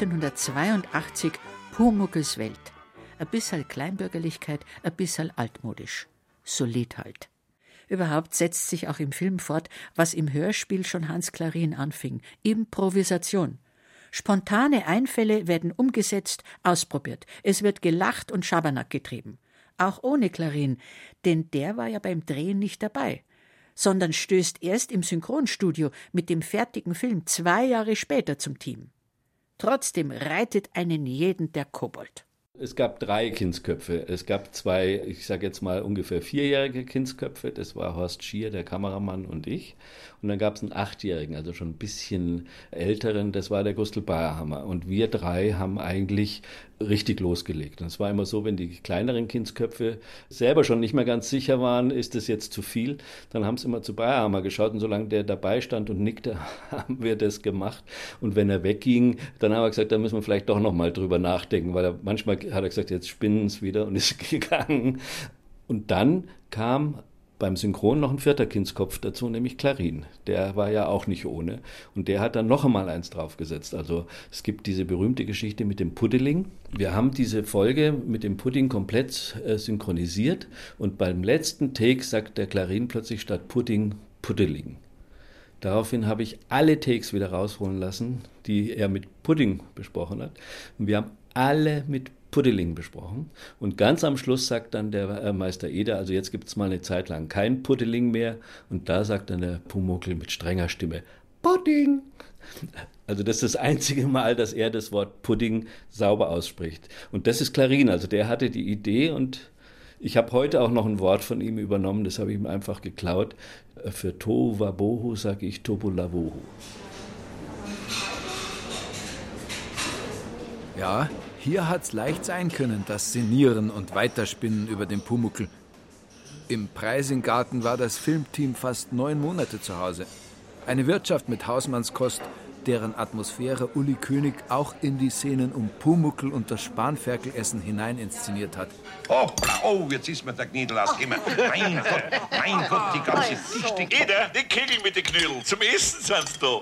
1982 Pumuckls Welt. Ein bisschen Kleinbürgerlichkeit, ein bisschen altmodisch. Solid halt. Überhaupt setzt sich auch im Film fort, was im Hörspiel schon Hans Klarin anfing. Improvisation. Spontane Einfälle werden umgesetzt, ausprobiert. Es wird gelacht und Schabernack getrieben. Auch ohne Klarin, denn der war ja beim Drehen nicht dabei, sondern stößt erst im Synchronstudio mit dem fertigen Film 2 Jahre später zum Team. Trotzdem reitet einen jeden der Kobold. Es gab 3 Kindsköpfe. Es gab 2, ich sage jetzt mal ungefähr 4-jährige Kindsköpfe. Das war Horst Schier, der Kameramann, und ich. Und dann gab es einen 8-jährigen, also schon ein bisschen älteren. Das war der Gustl Bayerhammer. Und wir 3 haben eigentlich richtig losgelegt. Und es war immer so, wenn die kleineren Kindsköpfe selber schon nicht mehr ganz sicher waren, ist das jetzt zu viel, dann haben sie immer zu Bayerhammer geschaut. Und solange der dabei stand und nickte, haben wir das gemacht. Und wenn er wegging, dann haben wir gesagt, da müssen wir vielleicht doch noch mal drüber nachdenken, weil manchmal hat er gesagt, jetzt spinnen es wieder, und ist gegangen. Und dann kam beim Synchron noch ein 4. Kindskopf dazu, nämlich Clarin. Der war ja auch nicht ohne. Und der hat dann noch einmal eins draufgesetzt. Also es gibt diese berühmte Geschichte mit dem Puddeling. Wir haben diese Folge mit dem Pudding komplett synchronisiert. Und beim letzten Take sagt der Clarin plötzlich statt Pudding Puddeling. Daraufhin habe ich alle Takes wieder rausholen lassen, die er mit Pudding besprochen hat. Und wir haben alle mit Puddeling besprochen. Und ganz am Schluss sagt dann der Meister Eder, also jetzt gibt es mal eine Zeit lang kein Puddeling mehr. Und da sagt dann der Pumuckl mit strenger Stimme, Pudding. Also das ist das einzige Mal, dass er das Wort Pudding sauber ausspricht. Und das ist Clarin, also der hatte die Idee und ich habe heute auch noch ein Wort von ihm übernommen, das habe ich ihm einfach geklaut. Für Tohu Wabohu sage ich Tobulavohu. Ja, hier hat's leicht sein können, das Szenieren und Weiterspinnen über den Pumuckl. Im Preisinggarten war das Filmteam fast 9 Monate zu Hause. Eine Wirtschaft mit Hausmannskost, deren Atmosphäre Uli König auch in die Szenen um Pumuckl und das Spanferkelessen hinein inszeniert hat. Hoppla, oh, jetzt ist mir der Knödel ausgekommen. Mein Gott, die ganze Dichte. Eder, den Kegel mit den Knödeln, zum Essen sind's da.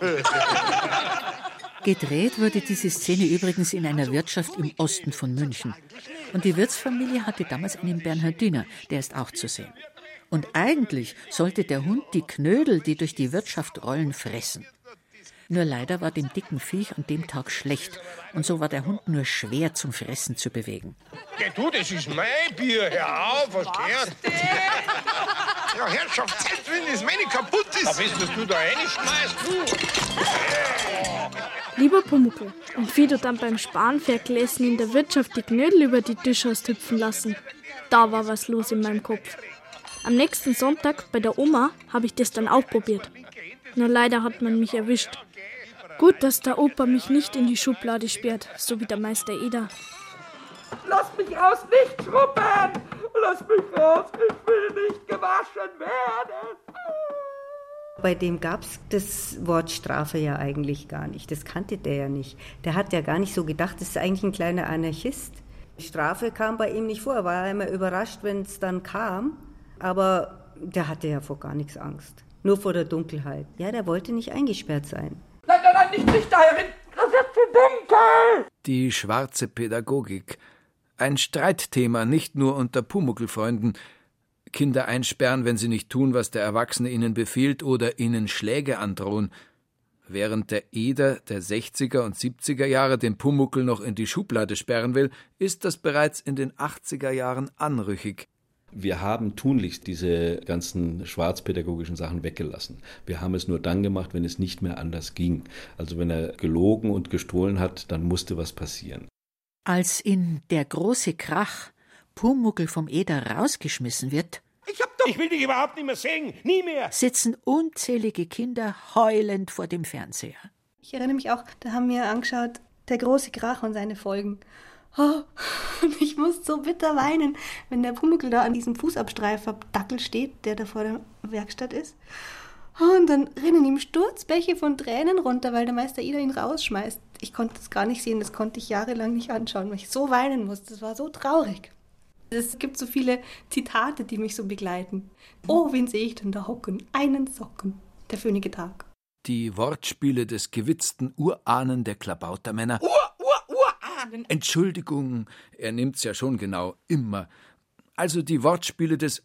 Gedreht wurde diese Szene übrigens in einer Wirtschaft im Osten von München. Und die Wirtsfamilie hatte damals einen Bernhardiner, der ist auch zu sehen. Und eigentlich sollte der Hund die Knödel, die durch die Wirtschaft rollen, fressen. Nur leider war dem dicken Viech an dem Tag schlecht und so war der Hund nur schwer zum Fressen zu bewegen. Ja, du, das ist mein Bier, hör auf, was gehört? Ja, Herrschaft, Zeit, wenn das meine kaputt ist. Aber ist, dass du da reinschmeißt, du. Lieber Pumuckl, und wie du dann beim Spanferkelessen in der Wirtschaft die Knödel über die Tische hast hüpfen lassen, da war was los in meinem Kopf. Am nächsten Sonntag bei der Oma habe ich das dann auch probiert. Nur leider hat man mich erwischt. Gut, dass der Opa mich nicht in die Schublade sperrt, so wie der Meister Eder. Lass mich raus, nicht schruppen! Lass mich raus, ich will nicht gewaschen werden! Bei dem gab es das Wort Strafe ja eigentlich gar nicht. Das kannte der ja nicht. Der hat ja gar nicht so gedacht, das ist eigentlich ein kleiner Anarchist. Strafe kam bei ihm nicht vor. Er war immer überrascht, wenn es dann kam. Aber der hatte ja vor gar nichts Angst. Nur vor der Dunkelheit. Ja, der wollte nicht eingesperrt sein. Nein, nicht da herin! Das ist zu dunkel! Die schwarze Pädagogik. Ein Streitthema, nicht nur unter Pumuckl-Freunden. Kinder einsperren, wenn sie nicht tun, was der Erwachsene ihnen befiehlt oder ihnen Schläge androhen. Während der Eder der 60er und 70er Jahre den Pumuckl noch in die Schublade sperren will, ist das bereits in den 80er Jahren anrüchig. Wir haben tunlichst diese ganzen schwarzpädagogischen Sachen weggelassen. Wir haben es nur dann gemacht, wenn es nicht mehr anders ging. Also wenn er gelogen und gestohlen hat, dann musste was passieren. Als in Der große Krach Pumuckl vom Eder rausgeschmissen wird, Ich will dich überhaupt nicht mehr sehen, nie mehr. Sitzen unzählige Kinder heulend vor dem Fernseher. Ich erinnere mich auch, da haben wir angeschaut, Der große Krach und seine Folgen. Oh, und ich muss so bitter weinen, wenn der Pumuckl da an diesem Fußabstreifer-Dackel steht, der da vor der Werkstatt ist. Und dann rinnen ihm Sturzbäche von Tränen runter, weil der Meister Eder ihn rausschmeißt. Ich konnte das gar nicht sehen, das konnte ich jahrelang nicht anschauen, weil ich so weinen musste. Das war so traurig. Es gibt so viele Zitate, die mich so begleiten. Oh, wen sehe ich denn da hocken? Einen Socken, der föhnige Tag. Die Wortspiele des gewitzten Urahnen der Klabautermänner. Urahnen! Entschuldigung, er nimmt's ja schon genau, immer. Also die Wortspiele des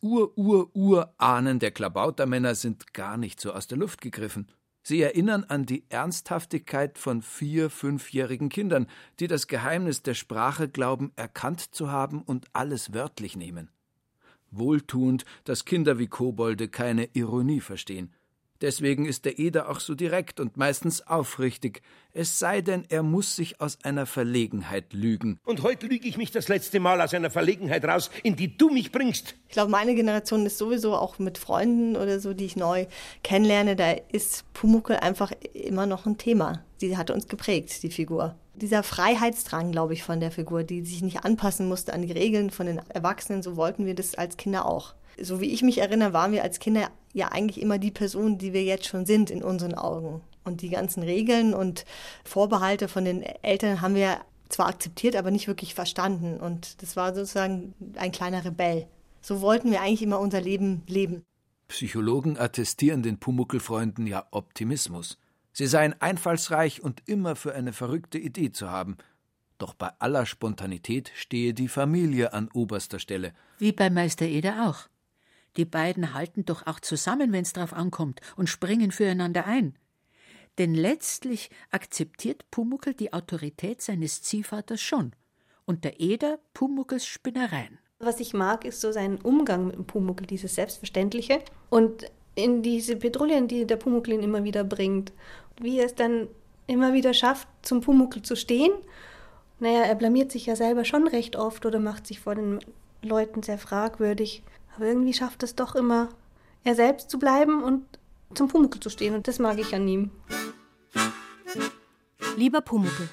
Urahnen der Klabautermänner sind gar nicht so aus der Luft gegriffen. Sie erinnern an die Ernsthaftigkeit von 4-, 5-jährigen Kindern, die das Geheimnis der Sprache glauben, erkannt zu haben und alles wörtlich nehmen. Wohltuend, dass Kinder wie Kobolde keine Ironie verstehen. Deswegen ist der Eder auch so direkt und meistens aufrichtig, es sei denn, er muss sich aus einer Verlegenheit lügen. Und heute lüge ich mich das letzte Mal aus einer Verlegenheit raus, in die du mich bringst. Ich glaube, meine Generation ist sowieso auch mit Freunden oder so, die ich neu kennenlerne, da ist Pumuckl einfach immer noch ein Thema. Die hat uns geprägt, die Figur. Dieser Freiheitsdrang, glaube ich, von der Figur, die sich nicht anpassen musste an die Regeln von den Erwachsenen, so wollten wir das als Kinder auch. So wie ich mich erinnere, waren wir als Kinder ja eigentlich immer die Personen, die wir jetzt schon sind in unseren Augen. Und die ganzen Regeln und Vorbehalte von den Eltern haben wir zwar akzeptiert, aber nicht wirklich verstanden. Und das war sozusagen ein kleiner Rebell. So wollten wir eigentlich immer unser Leben leben. Psychologen attestieren den Pumuckl-Freunden ja Optimismus. Sie seien einfallsreich und immer für eine verrückte Idee zu haben. Doch bei aller Spontanität stehe die Familie an oberster Stelle. Wie bei Meister Eder auch. Die beiden halten doch auch zusammen, wenn's drauf ankommt, und springen füreinander ein. Denn letztlich akzeptiert Pumuckl die Autorität seines Ziehvaters schon. Und der Eder Pumuckls Spinnereien. Was ich mag, ist so sein Umgang mit dem Pumuckl, dieses Selbstverständliche. Und in diese Petrouillen, die der Pumuckl ihn immer wieder bringt. Wie er es dann immer wieder schafft, zum Pumuckl zu stehen. Naja, er blamiert sich ja selber schon recht oft oder macht sich vor den Leuten sehr fragwürdig. Aber irgendwie schafft es doch immer, er selbst zu bleiben und zum Pumuckl zu stehen. Und das mag ich an ihm. Lieber Pumuckl,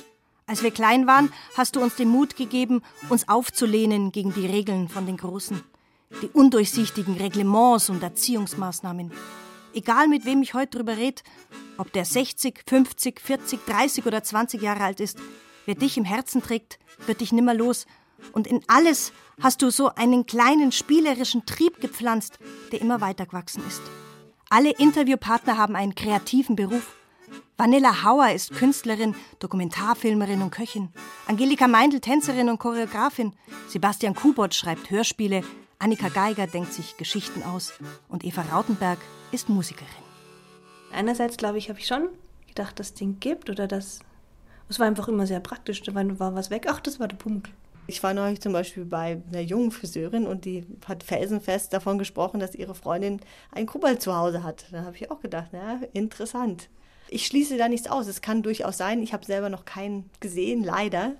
als wir klein waren, hast du uns den Mut gegeben, uns aufzulehnen gegen die Regeln von den Großen. Die undurchsichtigen Reglements und Erziehungsmaßnahmen. Egal mit wem ich heute drüber rede, ob der 60, 50, 40, 30 oder 20 Jahre alt ist, wer dich im Herzen trägt, wird dich nimmer los. Und in alles hast du so einen kleinen spielerischen Trieb gepflanzt, der immer weiter gewachsen ist. Alle Interviewpartner haben einen kreativen Beruf. Vanilla Hauer ist Künstlerin, Dokumentarfilmerin und Köchin. Angelika Meindl Tänzerin und Choreografin. Sebastian Kubot schreibt Hörspiele. Annika Geiger denkt sich Geschichten aus. Und Eva Rautenberg ist Musikerin. Einerseits, glaube ich, habe ich schon gedacht, dass es den gibt oder das. Es war einfach immer sehr praktisch. Da war was weg. Ach, das war der Pumuckl. Ich war neulich zum Beispiel bei einer jungen Friseurin und die hat felsenfest davon gesprochen, dass ihre Freundin einen Kobold zu Hause hat. Da habe ich auch gedacht, na, interessant. Ich schließe da nichts aus. Es kann durchaus sein. Ich habe selber noch keinen gesehen, leider.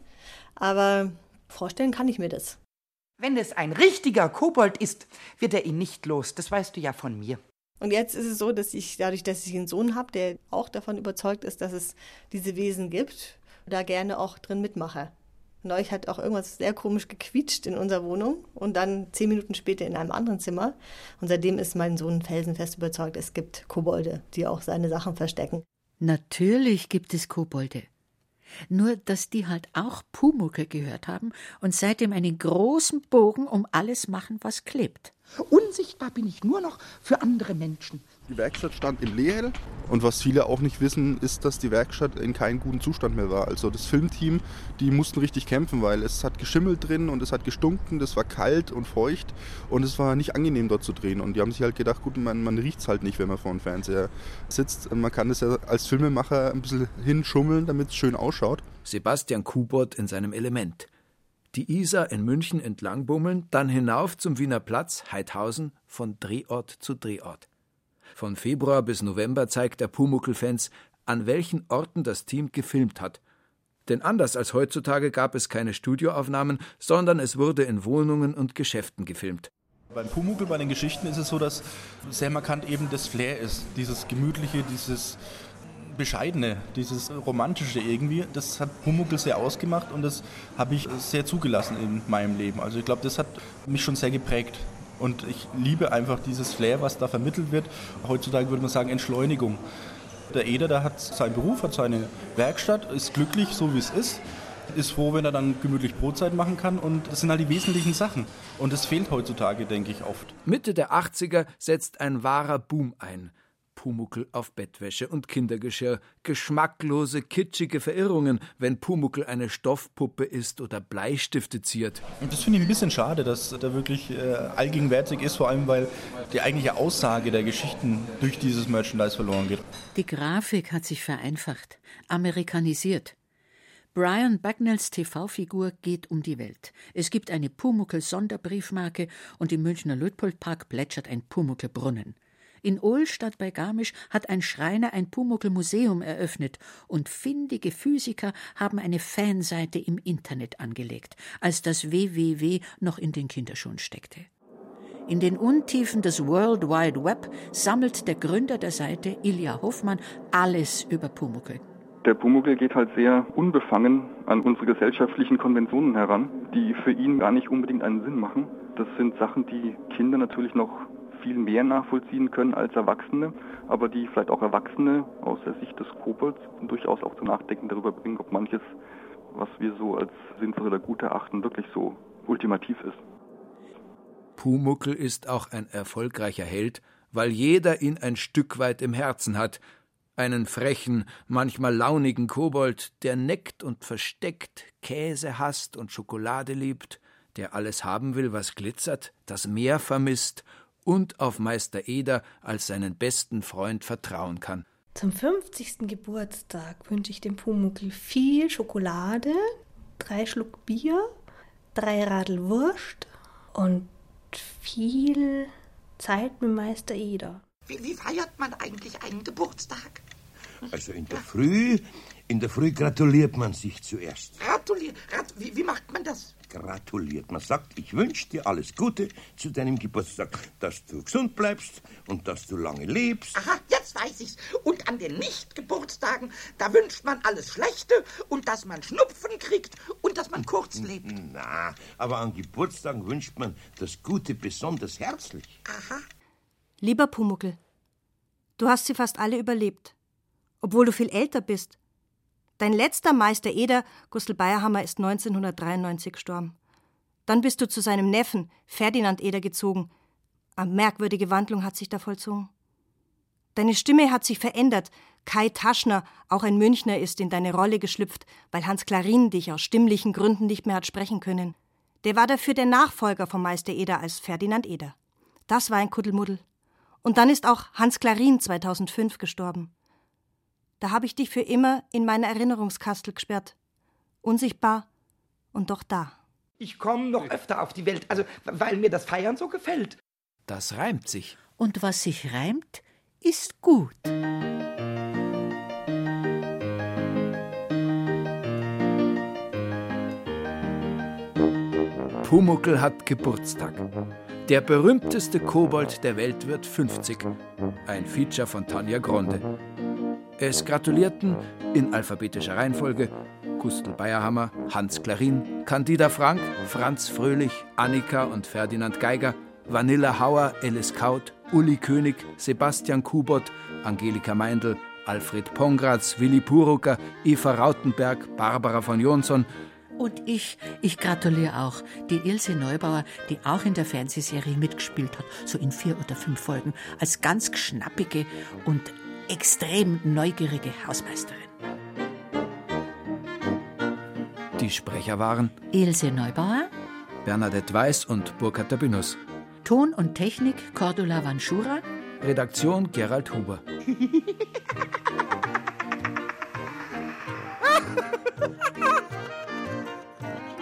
Aber vorstellen kann ich mir das. Wenn es ein richtiger Kobold ist, wird er ihn nicht los. Das weißt du ja von mir. Und jetzt ist es so, dass dadurch, dass ich einen Sohn habe, der auch davon überzeugt ist, dass es diese Wesen gibt, da gerne auch drin mitmache. Neulich hat auch irgendwas sehr komisch gequietscht in unserer Wohnung und dann 10 Minuten später in einem anderen Zimmer. Und seitdem ist mein Sohn felsenfest überzeugt, es gibt Kobolde, die auch seine Sachen verstecken. Natürlich gibt es Kobolde. Nur, dass die halt auch Pumuckl gehört haben und seitdem einen großen Bogen um alles machen, was klebt. Unsichtbar bin ich nur noch für andere Menschen. Die Werkstatt stand in Lehel und was viele auch nicht wissen, ist, dass die Werkstatt in keinem guten Zustand mehr war. Also das Filmteam, die mussten richtig kämpfen, weil es hat geschimmelt drin und es hat gestunken, das war kalt und feucht und es war nicht angenehm dort zu drehen. Und die haben sich halt gedacht, gut, man riecht es halt nicht, wenn man vor dem Fernseher sitzt. Man kann das ja als Filmemacher ein bisschen hinschummeln, damit es schön ausschaut. Sebastian Kubot in seinem Element. Die Isar in München entlang bummeln, dann hinauf zum Wiener Platz, Heidhausen, von Drehort zu Drehort. Von Februar bis November zeigt der Pumuckl-Fans, an welchen Orten das Team gefilmt hat. Denn anders als heutzutage gab es keine Studioaufnahmen, sondern es wurde in Wohnungen und Geschäften gefilmt. Beim Pumuckl, bei den Geschichten ist es so, dass sehr markant eben das Flair ist. Dieses Gemütliche, dieses Bescheidene, dieses Romantische irgendwie, das hat Pumuckl sehr ausgemacht und das habe ich sehr zugelassen in meinem Leben. Also ich glaube, das hat mich schon sehr geprägt und ich liebe einfach dieses Flair, was da vermittelt wird. Heutzutage würde man sagen Entschleunigung. Der Eder, der hat seinen Beruf, hat seine Werkstatt, ist glücklich, so wie es ist froh, wenn er dann gemütlich Brotzeit machen kann und das sind halt die wesentlichen Sachen und das fehlt heutzutage, denke ich, oft. Mitte der 80er setzt ein wahrer Boom ein. Pumuckl auf Bettwäsche und Kindergeschirr, geschmacklose, kitschige Verirrungen, wenn Pumuckl eine Stoffpuppe ist oder Bleistifte ziert. Und das finde ich ein bisschen schade, dass der wirklich allgegenwärtig ist, vor allem weil die eigentliche Aussage der Geschichten durch dieses Merchandise verloren geht. Die Grafik hat sich vereinfacht, amerikanisiert. Brian Bagnalls TV-Figur geht um die Welt. Es gibt eine Pumuckl-Sonderbriefmarke und im Münchner Luitpoldpark plätschert ein Pumuckl-Brunnen. In Ohlstadt bei Garmisch hat ein Schreiner ein Pumuckl-Museum eröffnet und findige Physiker haben eine Fanseite im Internet angelegt, als das WWW noch in den Kinderschuhen steckte. In den Untiefen des World Wide Web sammelt der Gründer der Seite, Ilja Hoffmann, alles über Pumuckl. Der Pumuckl geht halt sehr unbefangen an unsere gesellschaftlichen Konventionen heran, die für ihn gar nicht unbedingt einen Sinn machen. Das sind Sachen, die Kinder natürlich noch viel mehr nachvollziehen können als Erwachsene, aber die vielleicht auch Erwachsene aus der Sicht des Kobolds durchaus auch zum Nachdenken darüber bringen, ob manches, was wir so als sinnvoll oder gut erachten, wirklich so ultimativ ist. Pumuckl ist auch ein erfolgreicher Held, weil jeder ihn ein Stück weit im Herzen hat. Einen frechen, manchmal launigen Kobold, der neckt und versteckt, Käse hasst und Schokolade liebt, der alles haben will, was glitzert, das Meer vermisst und auf Meister Eder als seinen besten Freund vertrauen kann. Zum 50. Geburtstag wünsche ich dem Pumuckl viel Schokolade, 3 Schluck Bier, 3 Radl Wurst und viel Zeit mit Meister Eder. Wie feiert man eigentlich einen Geburtstag? Also in der Früh gratuliert man sich zuerst. Wie macht man das? Gratuliert. Man sagt, ich wünsche dir alles Gute zu deinem Geburtstag, dass du gesund bleibst und dass du lange lebst. Aha, jetzt weiß ich's. Und an den Nicht-Geburtstagen, da wünscht man alles Schlechte und dass man Schnupfen kriegt und dass man kurz lebt. Na, aber an Geburtstagen wünscht man das Gute besonders herzlich. Aha. Lieber Pumuckl, du hast sie fast alle überlebt, obwohl du viel älter bist. Dein letzter Meister Eder, Gustl Bayerhammer, ist 1993 gestorben. Dann bist du zu seinem Neffen, Ferdinand Eder, gezogen. Eine merkwürdige Wandlung hat sich da vollzogen. Deine Stimme hat sich verändert. Kai Taschner, auch ein Münchner, ist in deine Rolle geschlüpft, weil Hans Klarin dich aus stimmlichen Gründen nicht mehr hat sprechen können. Der war dafür der Nachfolger von Meister Eder als Ferdinand Eder. Das war ein Kuddelmuddel. Und dann ist auch Hans Klarin 2005 gestorben. Da habe ich dich für immer in meine Erinnerungskastel gesperrt. Unsichtbar und doch da. Ich komme noch öfter auf die Welt, also weil mir das Feiern so gefällt. Das reimt sich. Und was sich reimt, ist gut. Pumuckl hat Geburtstag. Der berühmteste Kobold der Welt wird 50. Ein Feature von Tanja Gronde. Es gratulierten in alphabetischer Reihenfolge Gustl Bayerhammer, Hans Klarin, Candida Frank, Franz Fröhlich, Annika und Ferdinand Geiger, Vanilla Hauer, Alice Kaut, Uli König, Sebastian Kubot, Angelika Meindl, Alfred Pongratz, Willi Purucker, Eva Rautenberg, Barbara von Jonsson. Und ich gratuliere auch die Ilse Neubauer, die auch in der Fernsehserie mitgespielt hat, so in 4 oder 5 Folgen, als ganz schnappige und extrem neugierige Hausmeisterin. Die Sprecher waren Ilse Neubauer, Bernadette Weiß und Burkhard Dabinus. Ton und Technik Cordula Vanschura, Redaktion Gerald Huber.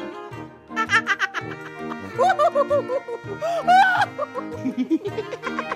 Ha